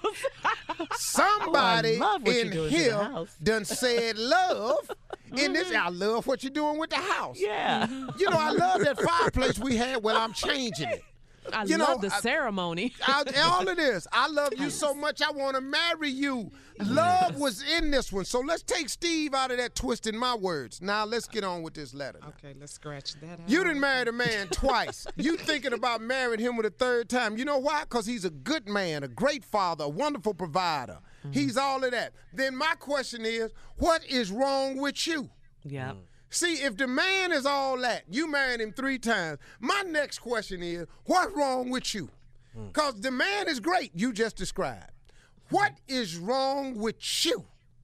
Speaker 2: Somebody
Speaker 4: Oh, I love what
Speaker 2: in
Speaker 4: you're doing to the
Speaker 2: here
Speaker 4: house.
Speaker 2: done said love. In this, I love what you're doing with the house.
Speaker 4: Yeah.
Speaker 2: You know, I love that fireplace we had. Well, I'm changing it.
Speaker 6: I
Speaker 2: You
Speaker 6: love
Speaker 2: know,
Speaker 6: the
Speaker 2: I-
Speaker 6: ceremony.
Speaker 2: I, all of this. I love you so much, I want to marry you. Love was in this one. So let's take Steve out of that twisting my words. Now let's get on with this letter. now.
Speaker 6: Okay, let's scratch that out.
Speaker 2: You done married a man twice. You thinking about marrying him with a third time. You know why? Because he's a good man, a great father, a wonderful provider. He's all of that. Then my question is, what is wrong with you?
Speaker 4: Yeah.
Speaker 2: See, if the man is all that, you married him three times. My next question is, what's wrong with you? Because the man is great, you just described. What is wrong with you?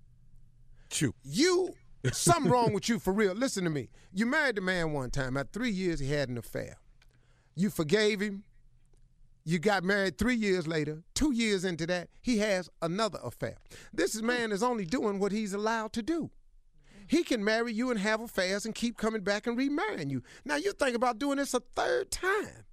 Speaker 5: Chew.
Speaker 2: You, something wrong with you for real. Listen to me. You married the man one time. After three years, he had an affair. You forgave him. You got married three years later. Two years into that, he has another affair. This man is only doing what he's allowed to do. He can marry you and have affairs and keep coming back and remarrying you. Now, you think about doing this a third time.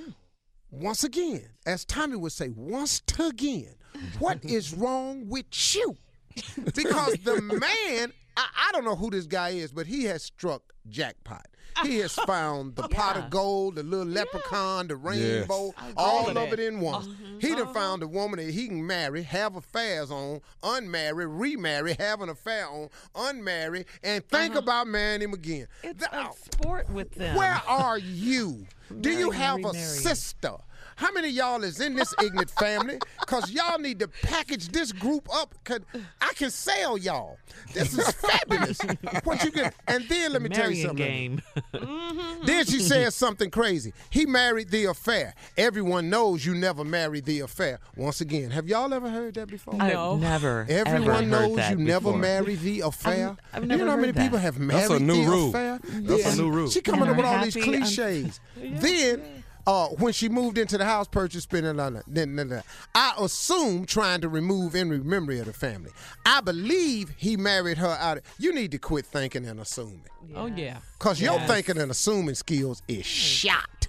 Speaker 2: Once again, as Tommy would say, once again, what is wrong with you? Because the man, I, I don't know who this guy is, but he has struck jackpot. He has found the pot of gold, the little leprechaun, the rainbow, all of it in once. He done found a woman that he can marry, have affairs on, unmarry, remarry, have an affair on, unmarry, and think about marrying him again.
Speaker 4: It's a sport with them.
Speaker 2: Where are you? Do you
Speaker 4: Marry,
Speaker 2: have a
Speaker 4: remarry.
Speaker 2: sister? How many of y'all is in this ignorant family? Because y'all need to package this group up. Cause I can sell y'all. This is fabulous. What you get? And then let me tell you
Speaker 4: Marrying
Speaker 2: something.
Speaker 4: game.
Speaker 2: Then she says something crazy. He married the affair. Everyone knows you never married the affair. Once again, have y'all ever heard that before?
Speaker 4: I've never.
Speaker 2: Everyone
Speaker 4: ever
Speaker 2: knows
Speaker 4: heard that
Speaker 2: you never
Speaker 4: before.
Speaker 2: marry the affair.
Speaker 4: I've- I've
Speaker 2: you
Speaker 4: never
Speaker 2: know how many
Speaker 4: heard that.
Speaker 2: people have married
Speaker 5: That's a new
Speaker 2: the
Speaker 5: rule.
Speaker 2: affair?
Speaker 5: That's a new rule.
Speaker 2: She coming
Speaker 4: And
Speaker 2: up with
Speaker 4: are
Speaker 2: all these
Speaker 4: happy un-
Speaker 2: cliches. Then. Uh, when she moved into the house, purchase, spending on that. I assume trying to remove any memory of the family. I believe he married her out of. You need to quit thinking and assuming.
Speaker 6: Oh, yeah.
Speaker 2: Because your
Speaker 6: Yes.
Speaker 2: thinking and assuming skills is shot.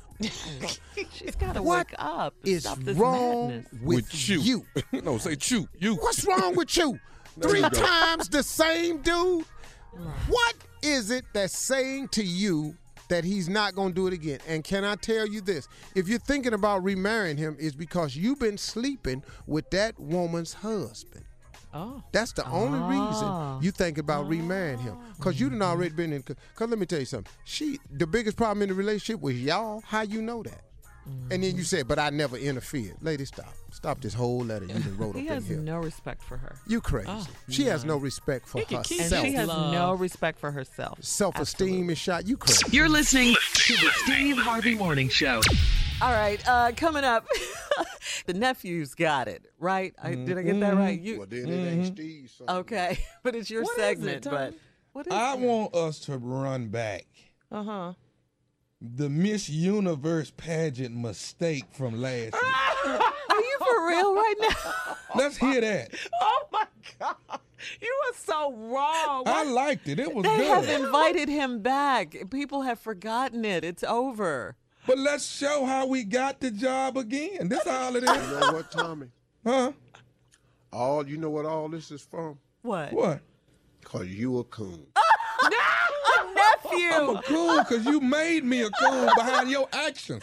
Speaker 4: She's got to
Speaker 2: What
Speaker 4: wake up.
Speaker 2: is
Speaker 4: Stop this
Speaker 2: wrong
Speaker 4: madness.
Speaker 2: with,
Speaker 5: you?
Speaker 2: you?
Speaker 5: No, say chew. You.
Speaker 2: What's wrong with you?
Speaker 5: There
Speaker 2: Three
Speaker 5: you go.
Speaker 2: times the same dude? What is it that's saying to you that he's not going to do it again? And can I tell you this? If you're thinking about remarrying him, it's because you've been sleeping with that woman's husband.
Speaker 6: Oh.
Speaker 2: That's the only
Speaker 4: Ah.
Speaker 2: reason you think about remarrying him. Because you done already been in. Because let me tell you something. She, the biggest problem in the relationship was y'all. How you know that? And then you said, but I never interfered. Lady, stop. Stop this whole letter you done wrote up
Speaker 4: He
Speaker 2: in
Speaker 4: has
Speaker 2: here.
Speaker 4: no respect for her.
Speaker 2: You crazy.
Speaker 6: Oh,
Speaker 2: she has no respect for
Speaker 6: can keep
Speaker 4: And
Speaker 2: herself.
Speaker 4: she has
Speaker 6: Love.
Speaker 4: no respect for herself.
Speaker 2: Self-esteem is shot. You crazy.
Speaker 3: You're listening to the Steve Harvey Morning Show.
Speaker 4: All right, uh, coming up, the nephew's got it, right? I, did I get that right? You
Speaker 2: Well, then it ain't Steve. so-
Speaker 4: okay? But it's your
Speaker 6: What is it,
Speaker 4: segment.
Speaker 6: Tommy?
Speaker 4: but what is
Speaker 5: I
Speaker 4: it?
Speaker 5: want us to run back
Speaker 6: Uh-huh.
Speaker 5: the Miss Universe pageant mistake from last year.
Speaker 4: Are you for real right now?
Speaker 5: Let's hear that.
Speaker 6: Oh, my God. You are so wrong.
Speaker 5: I liked it. It was
Speaker 4: They
Speaker 5: good.
Speaker 4: have invited him back. People have forgotten it. It's over.
Speaker 5: But let's show how we got the job again. This all it
Speaker 2: You
Speaker 5: is.
Speaker 2: know what, Tommy?
Speaker 5: Huh?
Speaker 2: All you know what all this is from?
Speaker 4: What?
Speaker 5: What?
Speaker 2: Cause you a coon.
Speaker 4: A nephew.
Speaker 5: I'm a coon because you made me a coon behind your actions.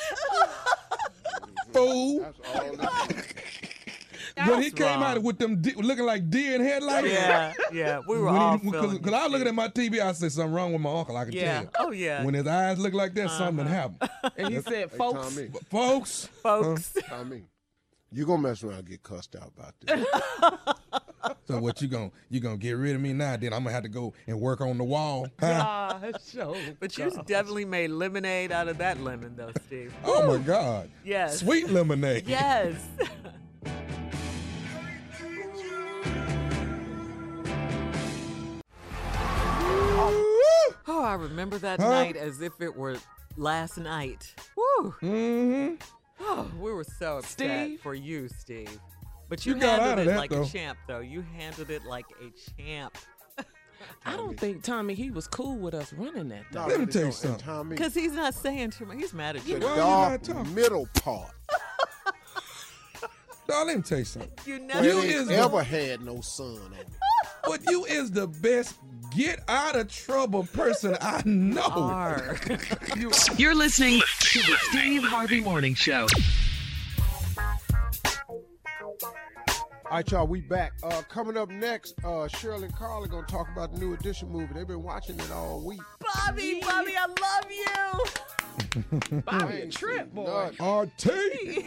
Speaker 5: Fool. When he came
Speaker 4: wrong.
Speaker 5: out with them de- looking like deer in headlights.
Speaker 4: Yeah, yeah, we were
Speaker 5: When
Speaker 4: all
Speaker 5: he-
Speaker 4: feeling
Speaker 5: Because I was looking at my T V, I said something wrong with my uncle. I could
Speaker 4: Yeah.
Speaker 5: tell you.
Speaker 4: Oh, yeah.
Speaker 5: When his eyes look like that, something happened.
Speaker 6: And he said,
Speaker 2: Hey,
Speaker 6: folks.
Speaker 2: Tommy,
Speaker 5: Folks.
Speaker 4: Folks.
Speaker 2: Tommy, you gonna mess around and get cussed out about this.
Speaker 5: So what you gonna you gonna get rid of me now? Then I'm gonna have to go and work on the wall. Huh?
Speaker 6: Gosh, oh,
Speaker 4: But you
Speaker 6: gosh.
Speaker 4: definitely made lemonade out of that lemon, though, Steve.
Speaker 5: Oh my God.
Speaker 4: Yes.
Speaker 5: Sweet lemonade.
Speaker 4: Yes. Oh, I remember that
Speaker 5: Huh?
Speaker 4: night as if it were last night. Woo!
Speaker 5: Mm-hmm.
Speaker 4: Oh, we were so upset
Speaker 6: Steve?
Speaker 4: for you, Steve. But you,
Speaker 5: You got
Speaker 4: handled
Speaker 5: out of
Speaker 4: it
Speaker 5: that,
Speaker 4: like
Speaker 5: though.
Speaker 4: a champ, though. You handled it like a champ.
Speaker 6: I don't think Tommy, he was cool with us running that though.
Speaker 5: Let me tell you
Speaker 2: And
Speaker 5: something.
Speaker 2: Tommy,
Speaker 4: Because he's not saying too much. He's mad at
Speaker 2: the
Speaker 4: you.
Speaker 5: Why you
Speaker 2: dark
Speaker 5: not talking?
Speaker 2: middle part.
Speaker 5: Dog, let me tell you something.
Speaker 4: You
Speaker 2: Well,
Speaker 4: never.
Speaker 5: You
Speaker 2: it
Speaker 5: is
Speaker 2: ain't
Speaker 5: the-
Speaker 2: ever had no son on me.
Speaker 5: But you is the best get out of trouble person I know.
Speaker 4: are.
Speaker 3: You're listening to the Steve Harvey Morning Show.
Speaker 2: All right, y'all, we back. Uh, coming up next, uh, Shirley and Carl are going to talk about the New Edition movie. They've been watching it all week.
Speaker 4: Bobby, Bobby, I love you.
Speaker 6: Bobby, a trip, boy.
Speaker 2: Nuts.
Speaker 5: R T.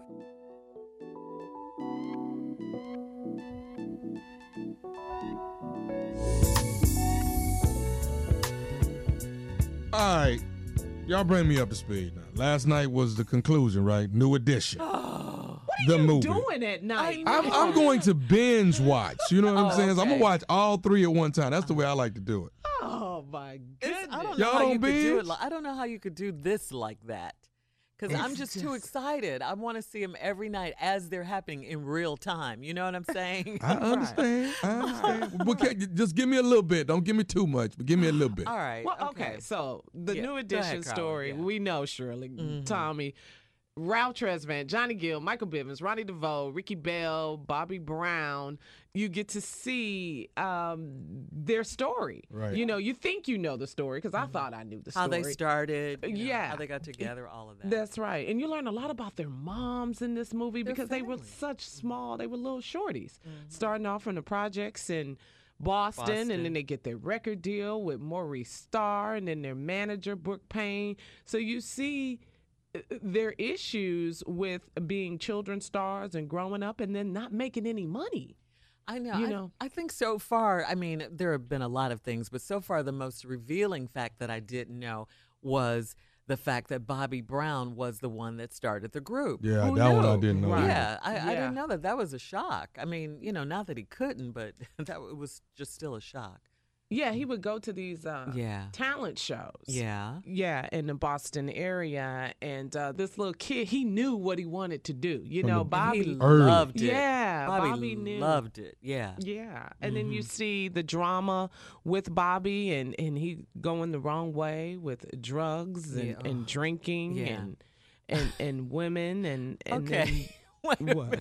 Speaker 5: All right, y'all bring me up to speed now. Last night was the conclusion, right? New Edition.
Speaker 6: What
Speaker 5: the
Speaker 6: are you
Speaker 5: movie.
Speaker 6: doing at night?
Speaker 5: I'm, I'm going to binge watch. You know what I'm
Speaker 4: Oh,
Speaker 5: saying? So I'm
Speaker 4: okay.
Speaker 5: gonna watch all three at one time. That's the way I like to do it.
Speaker 6: Oh my
Speaker 4: It's-
Speaker 6: goodness.
Speaker 4: I don't know
Speaker 5: Y'all
Speaker 4: how
Speaker 5: don't
Speaker 4: you could do it.
Speaker 5: binge?
Speaker 4: Like, I don't know how you could do this like that. Because I'm
Speaker 6: It's
Speaker 4: just, too
Speaker 6: just-
Speaker 4: excited. I want to see them every night as they're happening in real time. You know what I'm saying?
Speaker 5: I understand. I understand. But can, just give me a little bit. Don't give me too much, but give me a little bit.
Speaker 4: All right.
Speaker 6: Well, okay. So the
Speaker 4: Yeah,
Speaker 6: new
Speaker 4: go
Speaker 6: edition
Speaker 4: ahead, Carla,
Speaker 6: story,
Speaker 4: yeah.
Speaker 6: we know Shirley,
Speaker 4: Mhm.
Speaker 6: Tommy, Ralph Tresvant, Johnny Gill, Michael Bivins, Ronnie DeVoe, Ricky Bell, Bobby Brown. You get to see um, their story.
Speaker 5: Right.
Speaker 6: You know, you think you know the story because I thought I knew the
Speaker 4: How
Speaker 6: story.
Speaker 4: they started. you know,
Speaker 6: Yeah.
Speaker 4: How they got together, all of that.
Speaker 6: That's right. And you learn a lot about their moms in this movie
Speaker 4: Their
Speaker 6: because they were
Speaker 4: family.
Speaker 6: such small, they were little shorties.
Speaker 4: Mm-hmm.
Speaker 6: Starting off from the projects in Boston,
Speaker 4: Boston.
Speaker 6: and then they get their record deal with Maurice Starr and then their manager, Brooke Payne. So you see uh, their issues with being children stars and growing up and then not making any money.
Speaker 4: I know.
Speaker 6: You
Speaker 4: I,
Speaker 6: know.
Speaker 4: I think so far, I mean, there have been a lot of things, but so far the most revealing fact that I didn't know was the fact that Bobby Brown was the one that started the group.
Speaker 5: Yeah,
Speaker 6: Who
Speaker 5: that one I
Speaker 6: knew?
Speaker 5: didn't know.
Speaker 6: Right.
Speaker 5: either.
Speaker 4: Yeah, I, I
Speaker 6: Yeah.
Speaker 4: didn't know that. That was a shock. I mean, you know, not that he couldn't, but that it was just still a shock.
Speaker 6: Yeah, he would go to these uh,
Speaker 4: Yeah.
Speaker 6: talent shows.
Speaker 4: Yeah.
Speaker 6: Yeah, in the Boston area. And uh, this little kid, he knew what he wanted to do. You
Speaker 5: From
Speaker 6: know,
Speaker 5: the-
Speaker 4: And
Speaker 6: Bobby.
Speaker 4: he
Speaker 5: Early.
Speaker 4: loved it.
Speaker 6: Yeah,
Speaker 4: Bobby,
Speaker 6: Bobby knew.
Speaker 4: loved it. Yeah.
Speaker 6: Yeah, and then
Speaker 4: Mm-hmm.
Speaker 6: you see the drama with Bobby, and, and he going the wrong way with drugs and,
Speaker 4: Yeah.
Speaker 6: and drinking
Speaker 4: Yeah.
Speaker 6: and, and and women and, and
Speaker 4: Okay. Wait a
Speaker 6: then, what?
Speaker 4: minute.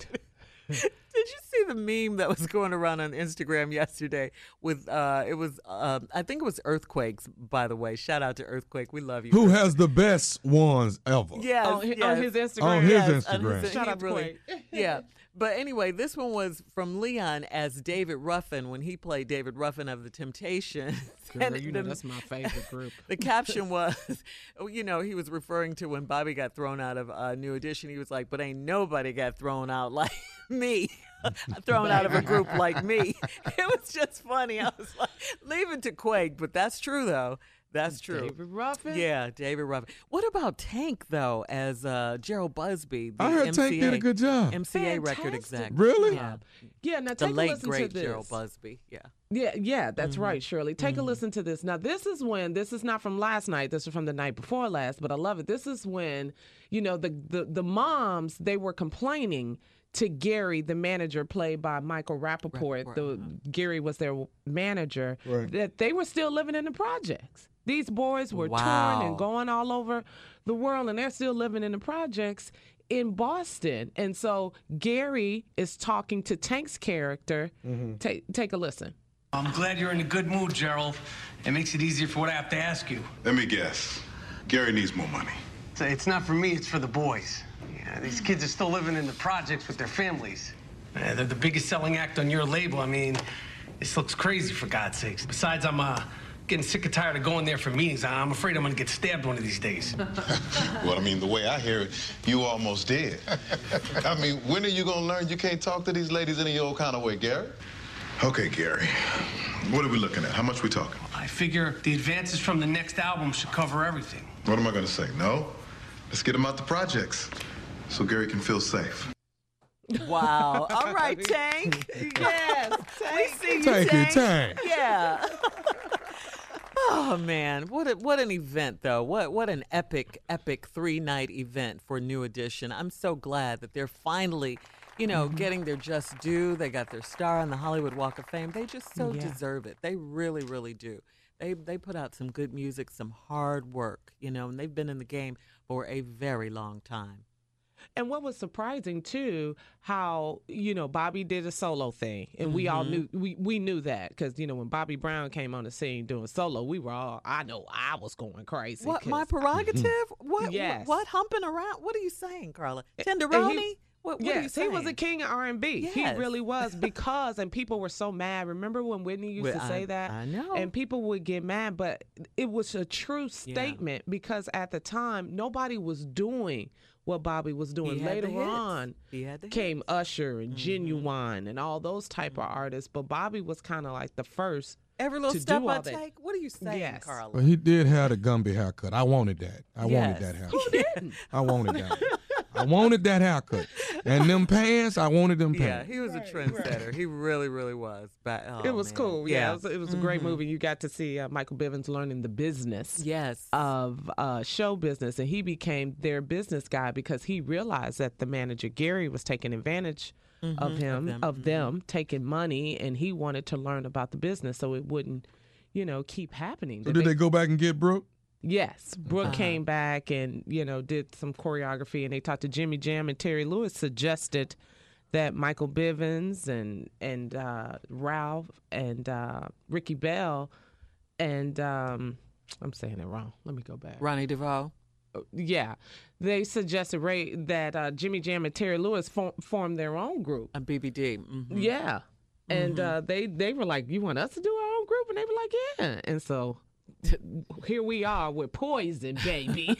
Speaker 4: Did you see the meme that was going around on Instagram yesterday with uh it was uh, I think it was Earthquakes, by the way. Shout out to Earthquake. We love you.
Speaker 5: Who has the best ones ever?
Speaker 4: Yes,
Speaker 6: on, hi-
Speaker 4: yes.
Speaker 6: on his Instagram.
Speaker 5: On his
Speaker 4: Yes, on
Speaker 5: Instagram.
Speaker 4: his-
Speaker 6: Shout
Speaker 4: he
Speaker 6: out to
Speaker 4: really-
Speaker 6: Quake.
Speaker 4: yeah. But anyway, this one was from Leon as David Ruffin when he played David Ruffin of The Temptations.
Speaker 6: Girl,
Speaker 4: And
Speaker 6: you know
Speaker 4: the-
Speaker 6: that's my favorite group.
Speaker 4: The caption was, you know, he was referring to when Bobby got thrown out of uh, New Edition. He was like, but ain't nobody got thrown out like me. Thrown out of a group like me. It was just funny. I was like, leave it to Quake, but that's true, though. That's true.
Speaker 6: David Ruffin.
Speaker 4: Yeah, David Ruffin. What about Tank, though, as uh, Gerald Busby? The
Speaker 5: I heard
Speaker 4: M C A,
Speaker 5: Tank did a good job.
Speaker 4: M C A record
Speaker 6: Fantastic.
Speaker 4: exec.
Speaker 5: Really?
Speaker 4: Yeah.
Speaker 6: Yeah, now
Speaker 4: The
Speaker 6: take a
Speaker 4: late,
Speaker 6: listen
Speaker 4: great
Speaker 6: to this.
Speaker 4: Gerald Busby. Yeah.
Speaker 6: Yeah, yeah, that's
Speaker 4: Mm-hmm.
Speaker 6: right, Shirley. Take a listen to this. Now, this is when, this is not from last night, this is from the night before last, but I love it. This is when, you know, the, the, the moms, they were complaining to Gary, the manager played by Michael Rappaport,
Speaker 4: Rappaport,
Speaker 6: the,
Speaker 4: uh-huh.
Speaker 6: Gary was their manager,
Speaker 5: Right.
Speaker 6: that they were still living in the projects. These boys were
Speaker 4: Wow.
Speaker 6: touring and going all over the world, and they're still living in the projects in Boston. And so Gary is talking to Tank's character.
Speaker 5: Mm-hmm.
Speaker 6: Take take a listen.
Speaker 13: I'm glad you're in a good mood, Gerald. It makes it easier for what I have to ask you.
Speaker 14: Let me guess. Gary needs more money.
Speaker 13: So it's not for me, it's for the boys. Yeah, these kids are still living in the projects with their families. Yeah, they're the biggest selling act on your label. I mean, this looks crazy, for God's sakes. Besides, I'm uh, getting sick and tired of going there for meetings. I'm afraid I'm going to get stabbed one of these days.
Speaker 14: Well, I mean, the way I hear it, you almost did. I mean, when are you going to learn you can't talk to these ladies any old kind of way, Gary? Okay, Gary. What are we looking at? How much we talking?
Speaker 13: I figure the advances from the next album should cover everything.
Speaker 14: What am I going to say? No? Let's get him out the projects so Gary can feel safe.
Speaker 4: Wow. All right, Tank. Yes. We see you,
Speaker 5: Thank you,
Speaker 4: Tank.
Speaker 5: Tank.
Speaker 4: Yeah. Oh man, what a, what an event though. What what an epic epic three-night event for New Edition. I'm so glad that they're finally, you know,
Speaker 6: Mm-hmm.
Speaker 4: getting their just due. They got their star on the Hollywood Walk of Fame. They just so
Speaker 6: Yeah.
Speaker 4: deserve it. They really really do. They they put out some good music, some hard work, you know, and they've been in the game for a very long time.
Speaker 6: And what was surprising too, how you know Bobby did a solo thing, and we all
Speaker 4: Mhm.
Speaker 6: knew we we knew that because you know when Bobby Brown came on the scene doing solo, we were all I know I was going crazy.
Speaker 4: What
Speaker 6: 'cause-
Speaker 4: my prerogative? What,
Speaker 6: Yes.
Speaker 4: what what humping around? What are you saying, Carla?
Speaker 6: And
Speaker 4: Tenderoni?
Speaker 6: he-
Speaker 4: what what
Speaker 6: yes,
Speaker 4: are you saying?
Speaker 6: he was a king of R and B. He
Speaker 4: Yes.
Speaker 6: really was because, and people were so mad. Remember when Whitney used
Speaker 4: Well,
Speaker 6: to say
Speaker 4: I-
Speaker 6: that?
Speaker 4: I know.
Speaker 6: And people would get mad, but it was a true statement because at the time nobody was doing what Bobby was doing.
Speaker 4: He had the
Speaker 6: Later
Speaker 4: hits.
Speaker 6: on,
Speaker 4: He had the
Speaker 6: came
Speaker 4: hits.
Speaker 6: Usher and Genuine and all those type of artists, but Bobby was kind of like the first.
Speaker 4: Every little
Speaker 6: to
Speaker 4: step
Speaker 6: do
Speaker 4: I
Speaker 6: all that.
Speaker 4: take. What are you saying,
Speaker 6: Yes.
Speaker 4: Carla?
Speaker 5: Well, he did have the Gumby haircut. I wanted that. I wanted
Speaker 4: Yes.
Speaker 5: that haircut.
Speaker 6: Who didn't?
Speaker 5: I wanted that. I wanted that haircut. And them pants, I wanted them
Speaker 4: Yeah,
Speaker 5: pants.
Speaker 4: he was a trendsetter. He really, really was. But, oh,
Speaker 6: it was
Speaker 4: man.
Speaker 6: cool. Yeah,
Speaker 4: Yeah,
Speaker 6: it was, it was a great
Speaker 4: Mhm.
Speaker 6: movie. You got to see uh, Michael Bivins learning the business.
Speaker 4: Yes.
Speaker 6: Of uh, show business, and he became their business guy because he realized that the manager Gary was taking advantage
Speaker 4: Mhm,
Speaker 6: of
Speaker 4: of
Speaker 6: him,
Speaker 4: them,
Speaker 6: of them, taking money, and he wanted to learn about the business so it wouldn't, you know, keep happening.
Speaker 5: So did they go back and get Brooke?
Speaker 6: Yes, Brooke
Speaker 4: Uh-huh.
Speaker 6: came back and you know did some choreography, and they talked to Jimmy Jam, and Terry Lewis suggested that Michael Bivins and and uh, Ralph and uh, Ricky Bell and um, I'm saying it wrong. Let me go back.
Speaker 4: Ronnie DeVoe.
Speaker 6: Yeah, they suggested Ray that uh, Jimmy Jam and Terry Lewis form, form their own group.
Speaker 4: A B B D. Mhm.
Speaker 6: Yeah, and
Speaker 4: Mhm.
Speaker 6: uh, they they were like, "You want us to do our own group?" And they were like, "Yeah." And so here we are with Poison, baby.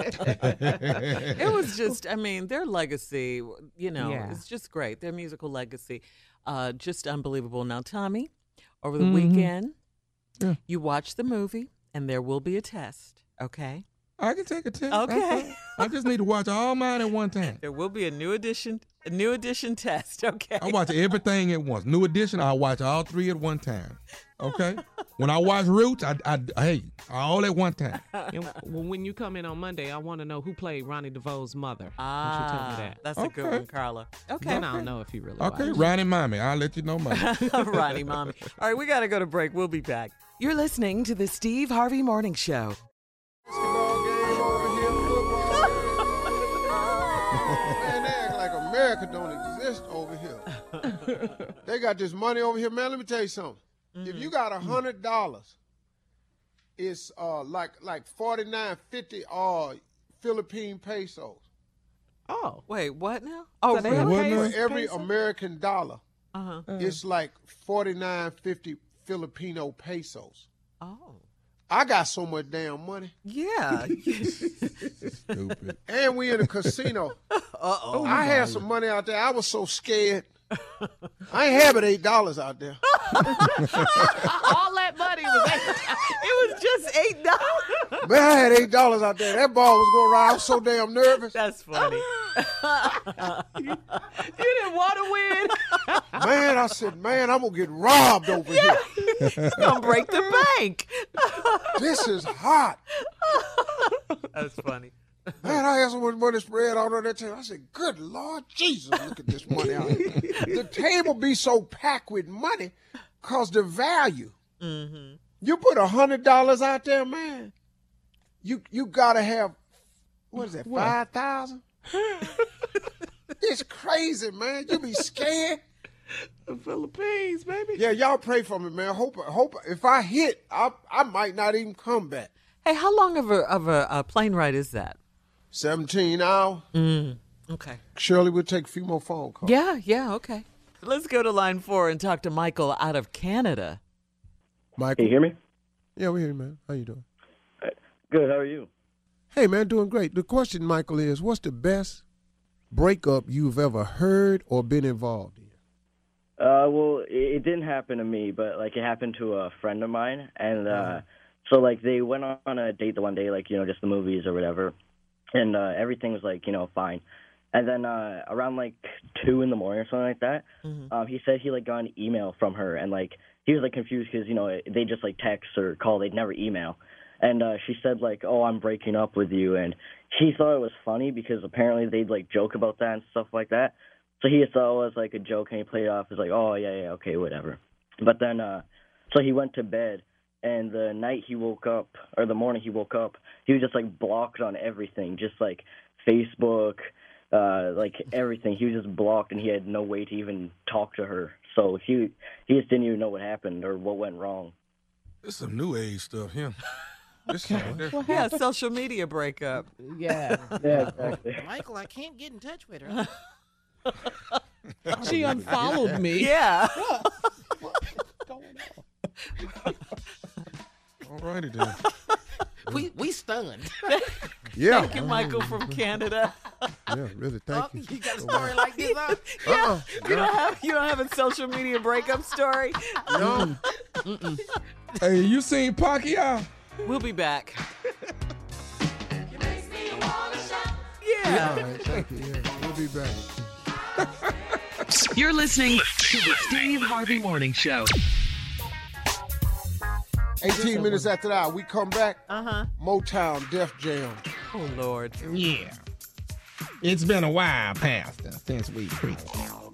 Speaker 4: It was just, I mean, their legacy, you know,
Speaker 6: Yeah.
Speaker 4: it's just great. Their musical legacy, uh, just unbelievable. Now, Tommy, over the
Speaker 5: Mhm.
Speaker 4: weekend,
Speaker 5: Yeah.
Speaker 4: you watch the movie, and there will be a test, okay?
Speaker 5: I can take a test. That's
Speaker 4: Okay.
Speaker 5: fine. I just need to watch all mine at one time.
Speaker 4: There will be a new edition, a new edition test, okay?
Speaker 5: I watch everything at once. New edition, I watch all three at one time. Okay? When I watch Roots, I, I, hey, all at one time.
Speaker 6: And w- when you come in on Monday, I want to know who played Ronnie DeVoe's mother.
Speaker 4: Ah,
Speaker 6: Won't you tell me that?
Speaker 4: that's a good
Speaker 5: Okay.
Speaker 4: one, Carla. Okay.
Speaker 6: Then I'll know if you really
Speaker 5: Okay,
Speaker 6: watched.
Speaker 5: Ronnie Mommy, I'll let you know Monday.
Speaker 4: Ronnie, mommy. All right, we got to go to break. We'll be back.
Speaker 12: You're listening to the Steve Harvey Morning Show.
Speaker 2: Man, they act like America don't exist over here. They got this money over here, man. Let me tell you something. If you got a hundred dollars, it's uh like like forty nine fifty uh Philippine pesos.
Speaker 6: Oh,
Speaker 4: Wait, what now?
Speaker 6: oh,
Speaker 4: Oh,
Speaker 6: they
Speaker 5: wait,
Speaker 6: have
Speaker 5: what
Speaker 6: peso-
Speaker 5: now?
Speaker 2: For every
Speaker 6: peso?
Speaker 2: American dollar,
Speaker 4: Uh-huh.
Speaker 2: it's like forty nine fifty Filipino pesos.
Speaker 4: Oh.
Speaker 2: I got so much damn money,
Speaker 4: Yeah.
Speaker 5: Stupid.
Speaker 2: and we in a casino.
Speaker 4: Uh-oh.
Speaker 2: I had some money out there. I was so scared. I ain't having eight dollars out there.
Speaker 6: All that money was.
Speaker 4: It was just eight dollars.
Speaker 2: Man, I had eight dollars out there. That ball was going around. I was so damn nervous.
Speaker 4: That's funny.
Speaker 6: You didn't want to win.
Speaker 2: Man, I said, man, I'm gonna get robbed over here.
Speaker 4: Gonna break the bank.
Speaker 2: This is hot.
Speaker 4: That's funny.
Speaker 2: Man, I had so much money spread out on that table. I said, good Lord Jesus, look at this money out here. The table be so packed with money because the value.
Speaker 4: Mm-hmm.
Speaker 2: You put a hundred dollars out there, man. You you gotta have what is that,
Speaker 6: What?
Speaker 2: five thousand?
Speaker 15: It's crazy, man. You be scared.
Speaker 6: The Philippines, baby.
Speaker 15: Yeah, y'all pray for me, man. Hope, hope if I hit, I, I might not even come back.
Speaker 4: Hey, how long of a of a, a plane ride is that?
Speaker 15: seventeen hours.
Speaker 4: Mm, okay.
Speaker 15: Shirley, we'll take a few more phone calls.
Speaker 4: Yeah, yeah, okay. Let's go to line four and talk to Michael out of Canada.
Speaker 15: Michael.
Speaker 16: Can you hear me?
Speaker 15: Yeah, we hear you, man. How you doing?
Speaker 16: Good. How are you?
Speaker 15: Hey, man, doing great. The question, Michael, is what's the best breakup you've ever heard or been involved in?
Speaker 16: Uh, well, it, it didn't happen to me, but like it happened to a friend of mine, and uh, so like they went on a date the one day, like you know, just the movies or whatever, and uh, everything was like you know fine, and then uh, around like two in the morning or something like that,
Speaker 4: mm-hmm.
Speaker 16: um, he said he like got an email from her, and like he was like confused because you know they just like text or call, they'd never email. And uh, she said, like, oh, I'm breaking up with you. And he thought it was funny because apparently they'd, like, joke about that and stuff like that. So he thought it was, like, a joke, and he played it off as, like, oh, yeah, yeah, okay, whatever. But then, uh, so he went to bed, and the night he woke up, or the morning he woke up, he was just, like, blocked on everything, just, like, Facebook, uh, like, everything. He was just blocked, and he had no way to even talk to her. So he, he just didn't even know what happened or what went wrong.
Speaker 5: This is some new age stuff, yeah. This
Speaker 4: well, yeah, social media breakup.
Speaker 6: Yeah.
Speaker 16: Yeah, exactly.
Speaker 10: Michael, I can't get in touch with her.
Speaker 6: She unfollowed me.
Speaker 4: Yeah.
Speaker 5: All righty then.
Speaker 10: we we stunned.
Speaker 15: Yeah.
Speaker 4: Thank you, Michael from Canada.
Speaker 15: Yeah, really, thank
Speaker 10: Oh,
Speaker 15: you.
Speaker 10: you got a story like this, huh?
Speaker 4: Yeah.
Speaker 15: Uh-uh.
Speaker 4: You don't have you don't have a social media breakup story?
Speaker 15: No.
Speaker 4: Mm-mm.
Speaker 5: Hey, you seen Pacquiao?
Speaker 4: We'll be back.
Speaker 15: Yeah. All right, thank you. Yeah, we'll be back.
Speaker 3: You're listening to the Steve Harvey Morning Show.
Speaker 15: eighteen minutes after that, we come back.
Speaker 4: Uh-huh.
Speaker 15: Motown Def Jam.
Speaker 4: Oh, Lord.
Speaker 10: Yeah. It's been a while, Pastor, since we preached.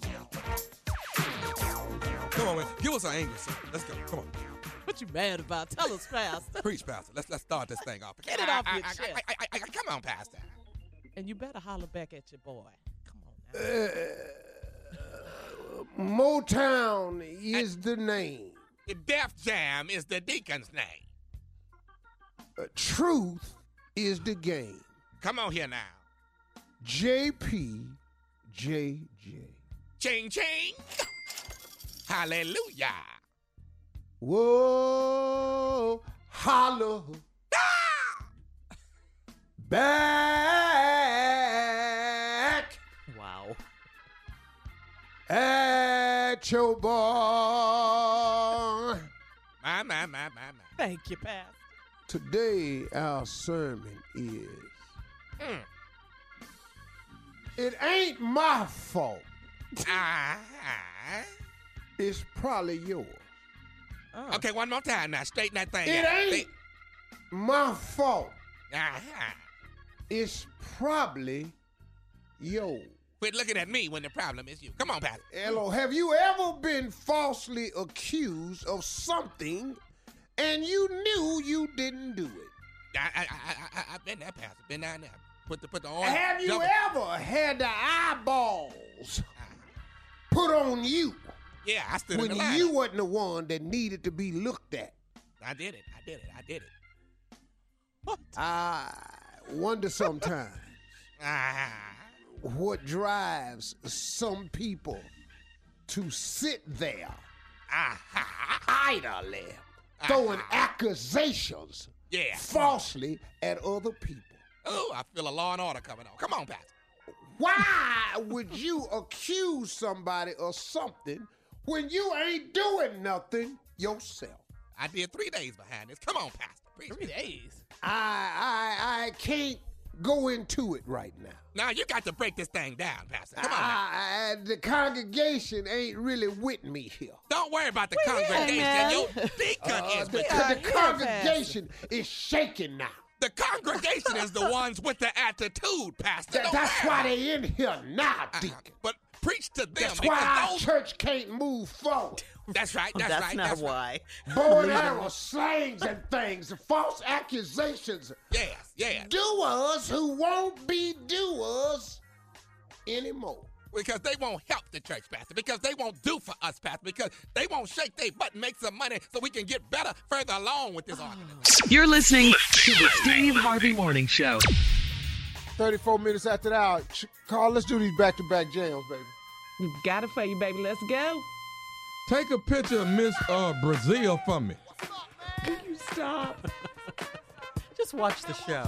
Speaker 5: Come on, man. Give us an angry song. Let's go. Come on.
Speaker 6: What you mad about? Tell us, Pastor.
Speaker 5: Preach, Pastor. Let's let's start this thing off.
Speaker 6: Get it off
Speaker 5: I,
Speaker 6: your
Speaker 5: I,
Speaker 6: chest.
Speaker 5: I, I, I, I, come on, Pastor.
Speaker 6: And you better holler back at your boy. Come on now.
Speaker 15: Uh, Motown is the name.
Speaker 5: Def Jam is the deacon's name.
Speaker 15: Uh, truth is the game.
Speaker 5: Come on here now.
Speaker 15: J P J J.
Speaker 5: Ching, ching. Hallelujah.
Speaker 15: Whoa, holla.
Speaker 5: Ah!
Speaker 15: Back
Speaker 4: Wow.
Speaker 15: at your boy.
Speaker 5: My, my, my, my, my.
Speaker 6: Thank you, Pastor.
Speaker 15: Today, our sermon is
Speaker 5: Mm.
Speaker 15: It ain't my fault.
Speaker 5: Ah.
Speaker 15: It's probably yours.
Speaker 6: Oh.
Speaker 5: Okay, one more time now. Straighten that thing
Speaker 15: It
Speaker 5: out.
Speaker 15: ain't my fault.
Speaker 5: Ah.
Speaker 15: It's probably yours.
Speaker 5: Quit looking at me when the problem is you. Come on, Pastor.
Speaker 15: Hello, have you ever been falsely accused of something and you knew you didn't do it?
Speaker 5: I, I, I, I, I've been there, Pastor. Been down there. Put the, put the orange.
Speaker 15: Have you
Speaker 5: double-
Speaker 15: ever had the eyeballs put on you
Speaker 5: Yeah, I stood
Speaker 15: when
Speaker 5: in the line.
Speaker 15: you wasn't the one that needed to be looked at?
Speaker 5: I did it. I did it. I did it.
Speaker 15: I wonder sometimes
Speaker 5: Ah.
Speaker 15: what drives some people to sit there idly throwing accusations
Speaker 5: Yeah.
Speaker 15: falsely at other people.
Speaker 5: Oh, I feel a law and order coming on. Come on, Pastor.
Speaker 15: Why would you accuse somebody of something when you ain't doing nothing yourself?
Speaker 5: I did three days behind this. Come on, Pastor. Preach
Speaker 6: Three
Speaker 5: me.
Speaker 6: days.
Speaker 15: I I I can't go into it right now.
Speaker 5: Now you got to break this thing down, Pastor. Come on now.
Speaker 15: I, I, the congregation ain't really with me here.
Speaker 5: Don't worry about the
Speaker 4: yeah,
Speaker 5: congregation.
Speaker 4: man.
Speaker 5: Your deacon
Speaker 15: Uh,
Speaker 5: is
Speaker 15: the,
Speaker 5: with
Speaker 15: the
Speaker 5: you.
Speaker 6: are here,
Speaker 15: congregation is shaking now.
Speaker 5: The congregation is the ones with the attitude, Pastor.
Speaker 15: That-
Speaker 5: Don't
Speaker 15: that's
Speaker 5: worry
Speaker 15: why
Speaker 5: about it.
Speaker 15: they in here now,
Speaker 5: Uh-huh.
Speaker 15: Deacon.
Speaker 5: But
Speaker 10: preach to them.
Speaker 15: That's
Speaker 10: because
Speaker 15: why our
Speaker 10: those-
Speaker 15: church can't move forward.
Speaker 10: That's right. That's,
Speaker 4: That's
Speaker 10: right.
Speaker 4: not
Speaker 10: that's
Speaker 4: why.
Speaker 10: Right.
Speaker 15: Boy, there were slangs and things, false accusations.
Speaker 10: Yes, yes.
Speaker 15: Doers who won't be doers anymore.
Speaker 10: Because they won't help the church, Pastor. Because they won't do for us, Pastor. Because they won't shake their butt and make some money so we can get better further along with this organization.
Speaker 3: You're listening to the Steve Harvey Morning Show.
Speaker 2: thirty-four minutes after the hour. Ch- Carl, let's do these back-to-back jams, baby.
Speaker 6: You got it for you, baby. Let's go.
Speaker 5: Take a picture of Miss uh, Brazil for me.
Speaker 6: Can you stop?
Speaker 4: Just watch the show.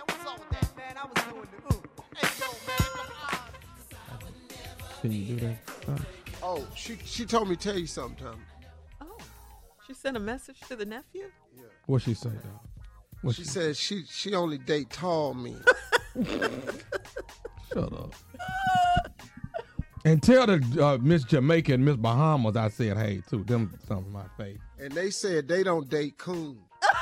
Speaker 5: Can you do that? Uh,
Speaker 2: Oh, she she told me to tell you something, Tommy.
Speaker 4: Oh, she sent a message to the nephew?
Speaker 5: What she say, dog? What
Speaker 2: She said she she only date tall men.
Speaker 5: Shut up. And tell the uh, Miss Jamaica and Miss Bahamas I said hey too. Them some of my favorite.
Speaker 2: And they said they don't date coons.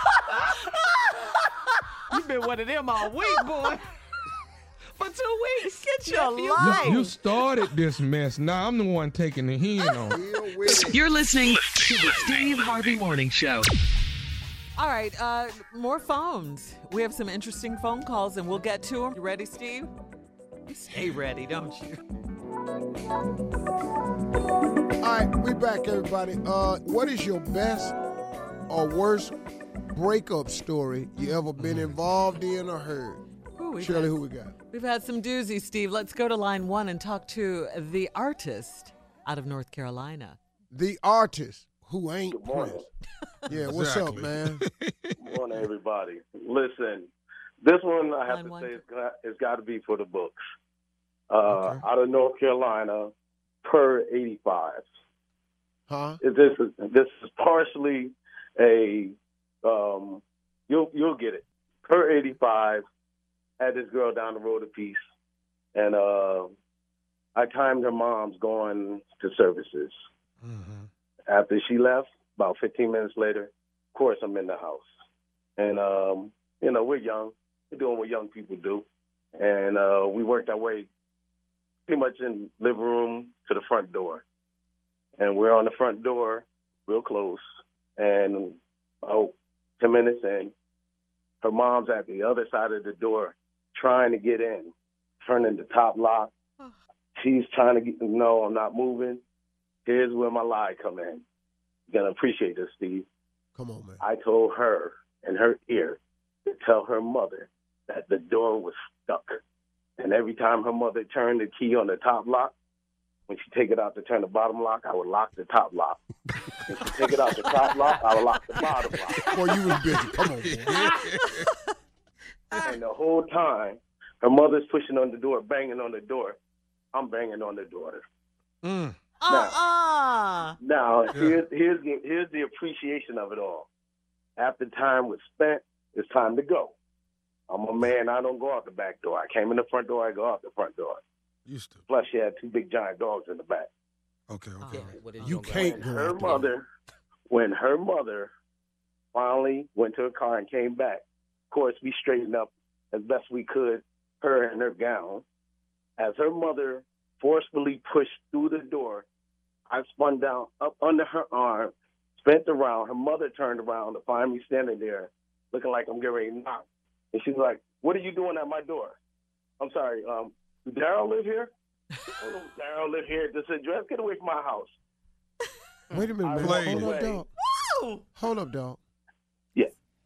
Speaker 6: You been one of them all week, boy. For two weeks.
Speaker 4: Get your
Speaker 5: You,
Speaker 4: life.
Speaker 5: you started this mess. Now I'm the one taking the hen on. it.
Speaker 3: You're listening to the Steve Harvey Morning Show.
Speaker 4: All right, uh, more phones. We have some interesting phone calls, and we'll get to them. You ready, Steve? You stay ready, don't you?
Speaker 2: All right, we back, everybody. Uh, what is your best or worst breakup story you ever been involved in or heard?
Speaker 4: Ooh, we've
Speaker 2: Shirley,
Speaker 4: had-
Speaker 2: who we got?
Speaker 4: We've had some doozies, Steve. Let's go to line one and talk to the artist out of North Carolina.
Speaker 2: The artist who ain't
Speaker 17: Good morning.
Speaker 2: Prince. Yeah, what's up, man?
Speaker 17: Good morning, everybody. Listen, this one I have
Speaker 4: Line
Speaker 17: to
Speaker 4: one.
Speaker 17: say it's got, it's got to be for the books. Uh, Out of North Carolina, per eighty-five.
Speaker 2: Huh?
Speaker 17: This is this is partially a um, you'll you'll get it. Per eighty-five, had this girl down the road a piece, and uh, I timed her mom's going to services. After she left, about fifteen minutes later, of course, I'm in the house. And, um, you know, we're young. We're doing what young people do. And uh, we worked our way pretty much in the living room to the front door. And we're on the front door, real close. And, oh, ten minutes in, her mom's at the other side of the door trying to get in, turning the top lock. She's trying to get, no, I'm not moving. Here's where my lie come in. You're going to appreciate this, Steve.
Speaker 2: Come on, man.
Speaker 17: I told her in her ear to tell her mother that the door was stuck. And every time her mother turned the key on the top lock, when she take it out to turn the bottom lock, I would lock the top lock. When she take it out the top lock, I would lock the bottom lock.
Speaker 2: Boy, you was busy. Come on, boy.
Speaker 17: And the whole time, her mother's pushing on the door, banging on the door. I'm banging on the door.
Speaker 5: Mm.
Speaker 4: Uh-uh.
Speaker 17: Now, here's, here's, the, here's the appreciation of it all. After time was spent, it's time to go. I'm a man. I don't go out the back door. I came in the front door. I go out the front door.
Speaker 2: Used to.
Speaker 17: Plus, she had two big giant dogs in the back.
Speaker 2: Okay, okay.
Speaker 17: You can't
Speaker 2: go
Speaker 17: her
Speaker 2: out there.
Speaker 17: mother, when her mother finally went to her car and came back, of course, we straightened up as best we could, her and her gown. As her mother forcefully pushed through the door, I spun down up under her arm, spent around. Her mother turned around to find me standing there looking like I'm getting ready to knock. And she's like, "What are you doing at my door?" I'm sorry, um, does Daryl live here? Oh, no, Daryl live here at this address. Get away from my house.
Speaker 2: Wait a minute, man.
Speaker 17: Played.
Speaker 2: Hold up,
Speaker 17: Wait.
Speaker 2: dog. Hold up, dog.
Speaker 17: Yeah.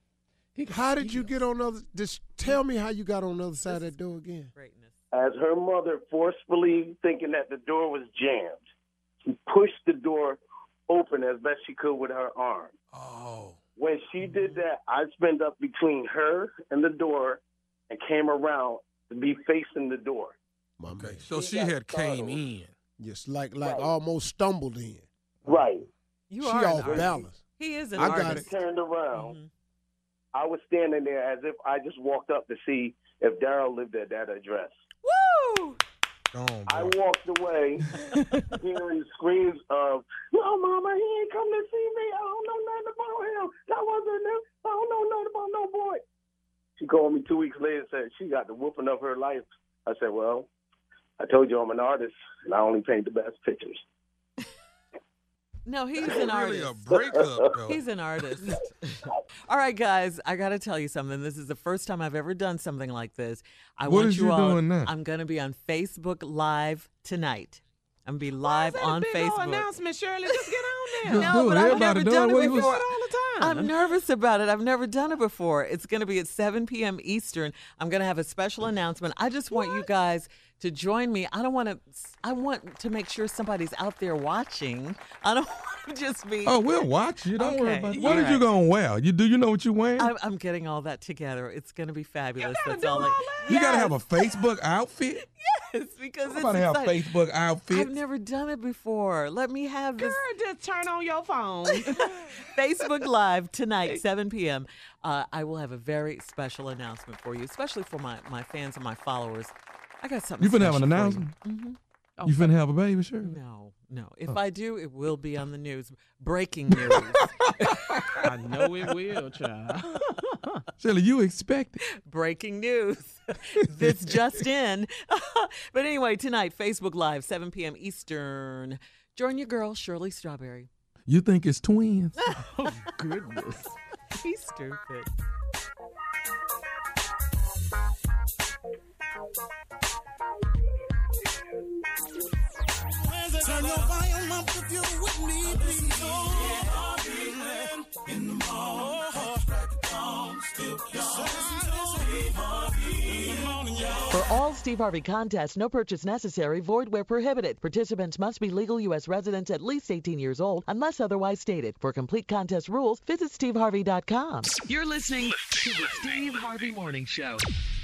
Speaker 2: How did you get on the other? Just tell me how you got on the other side of that door again.
Speaker 17: As her mother forcefully thinking that the door was jammed, she pushed the door open as best she could with her arm.
Speaker 2: Oh.
Speaker 17: When she did that, I spent up between her and the door and came around to be facing the door.
Speaker 2: My man.
Speaker 10: So she had came in.
Speaker 2: Yes, like like almost stumbled in.
Speaker 17: Right.
Speaker 4: You
Speaker 2: she
Speaker 4: are
Speaker 2: off
Speaker 4: an
Speaker 2: balance.
Speaker 4: He is an
Speaker 2: I
Speaker 4: artist.
Speaker 2: got it.
Speaker 17: Turned around. I was standing there as if I just walked up to see if Daryl lived at that address.
Speaker 4: Woo!
Speaker 17: I walked away hearing screams of, "No, Mama, he ain't come to see me. I don't know nothing about him. That wasn't him. I don't know nothing about no boy." She called me two weeks later and said she got the whooping of her life. I said, "Well, I told you I'm an artist, and I only paint the best pictures.
Speaker 4: No, he's an
Speaker 5: really
Speaker 4: artist.
Speaker 5: a breakup, though.
Speaker 4: He's an artist. All right, guys, I got to tell you something. This is the first time I've ever done something like this. I
Speaker 5: What
Speaker 4: want
Speaker 5: is
Speaker 4: you
Speaker 5: you
Speaker 4: all.
Speaker 5: doing now?
Speaker 4: I'm going to be on Facebook Live tonight. I'm going to be
Speaker 6: Why is
Speaker 4: live
Speaker 6: that
Speaker 4: on
Speaker 6: a big old
Speaker 4: Facebook.
Speaker 6: announcement, Shirley? Just get on there.
Speaker 5: Just do it.
Speaker 4: but I've
Speaker 5: Everybody
Speaker 4: never
Speaker 5: do it.
Speaker 4: done
Speaker 5: What
Speaker 4: it
Speaker 5: you was-
Speaker 4: before.
Speaker 6: all the time.
Speaker 4: I'm nervous about it. I've never done it before. It's going to be at seven p.m. Eastern. I'm going to have a special announcement. I just want you guys to join me. I don't want to. I want to make sure somebody's out there watching. I don't want to just be.
Speaker 5: Oh, we'll watch you. Don't worry
Speaker 4: Okay,
Speaker 5: about it. What
Speaker 4: all
Speaker 5: are you
Speaker 4: right.
Speaker 5: going to wear? You Do you know what you're wearing?
Speaker 4: I'm, I'm getting all that together. It's going to be fabulous.
Speaker 6: gotta
Speaker 4: That's
Speaker 6: do
Speaker 4: all.
Speaker 6: all
Speaker 4: I,
Speaker 5: You got to
Speaker 4: Yes.
Speaker 5: have a Facebook outfit?
Speaker 4: Yes, because it's
Speaker 5: Somebody have
Speaker 4: exciting.
Speaker 5: Facebook outfits.
Speaker 4: I've never done it before. Let me have this.
Speaker 6: Girl, just turn on your phone.
Speaker 4: Facebook Live tonight, seven p.m. Uh, I will have a very special announcement for you, especially for my, my fans and my followers. I got something
Speaker 5: You finna have an
Speaker 4: special for
Speaker 5: announcement?
Speaker 4: you. Mhm.
Speaker 5: You finna have a baby, sure?
Speaker 4: No, no. If
Speaker 5: Oh.
Speaker 4: I do, it will be on the news. Breaking news.
Speaker 6: I know it will, child.
Speaker 5: Shirley, you expect it.
Speaker 4: Breaking news. This just in. But anyway, tonight, Facebook Live, seven p.m. Eastern. Join your girl, Shirley Strawberry.
Speaker 5: You think it's twins?
Speaker 6: Oh, goodness.
Speaker 4: He's stupid.
Speaker 1: Turn your volume up if you're with me, please. In the morning,
Speaker 12: For all Steve Harvey contests, no purchase necessary, void where prohibited. Participants must be legal U S residents at least eighteen years old, unless otherwise stated. For complete contest rules, visit steve harvey dot com.
Speaker 3: You're listening to the Steve Harvey Morning Show.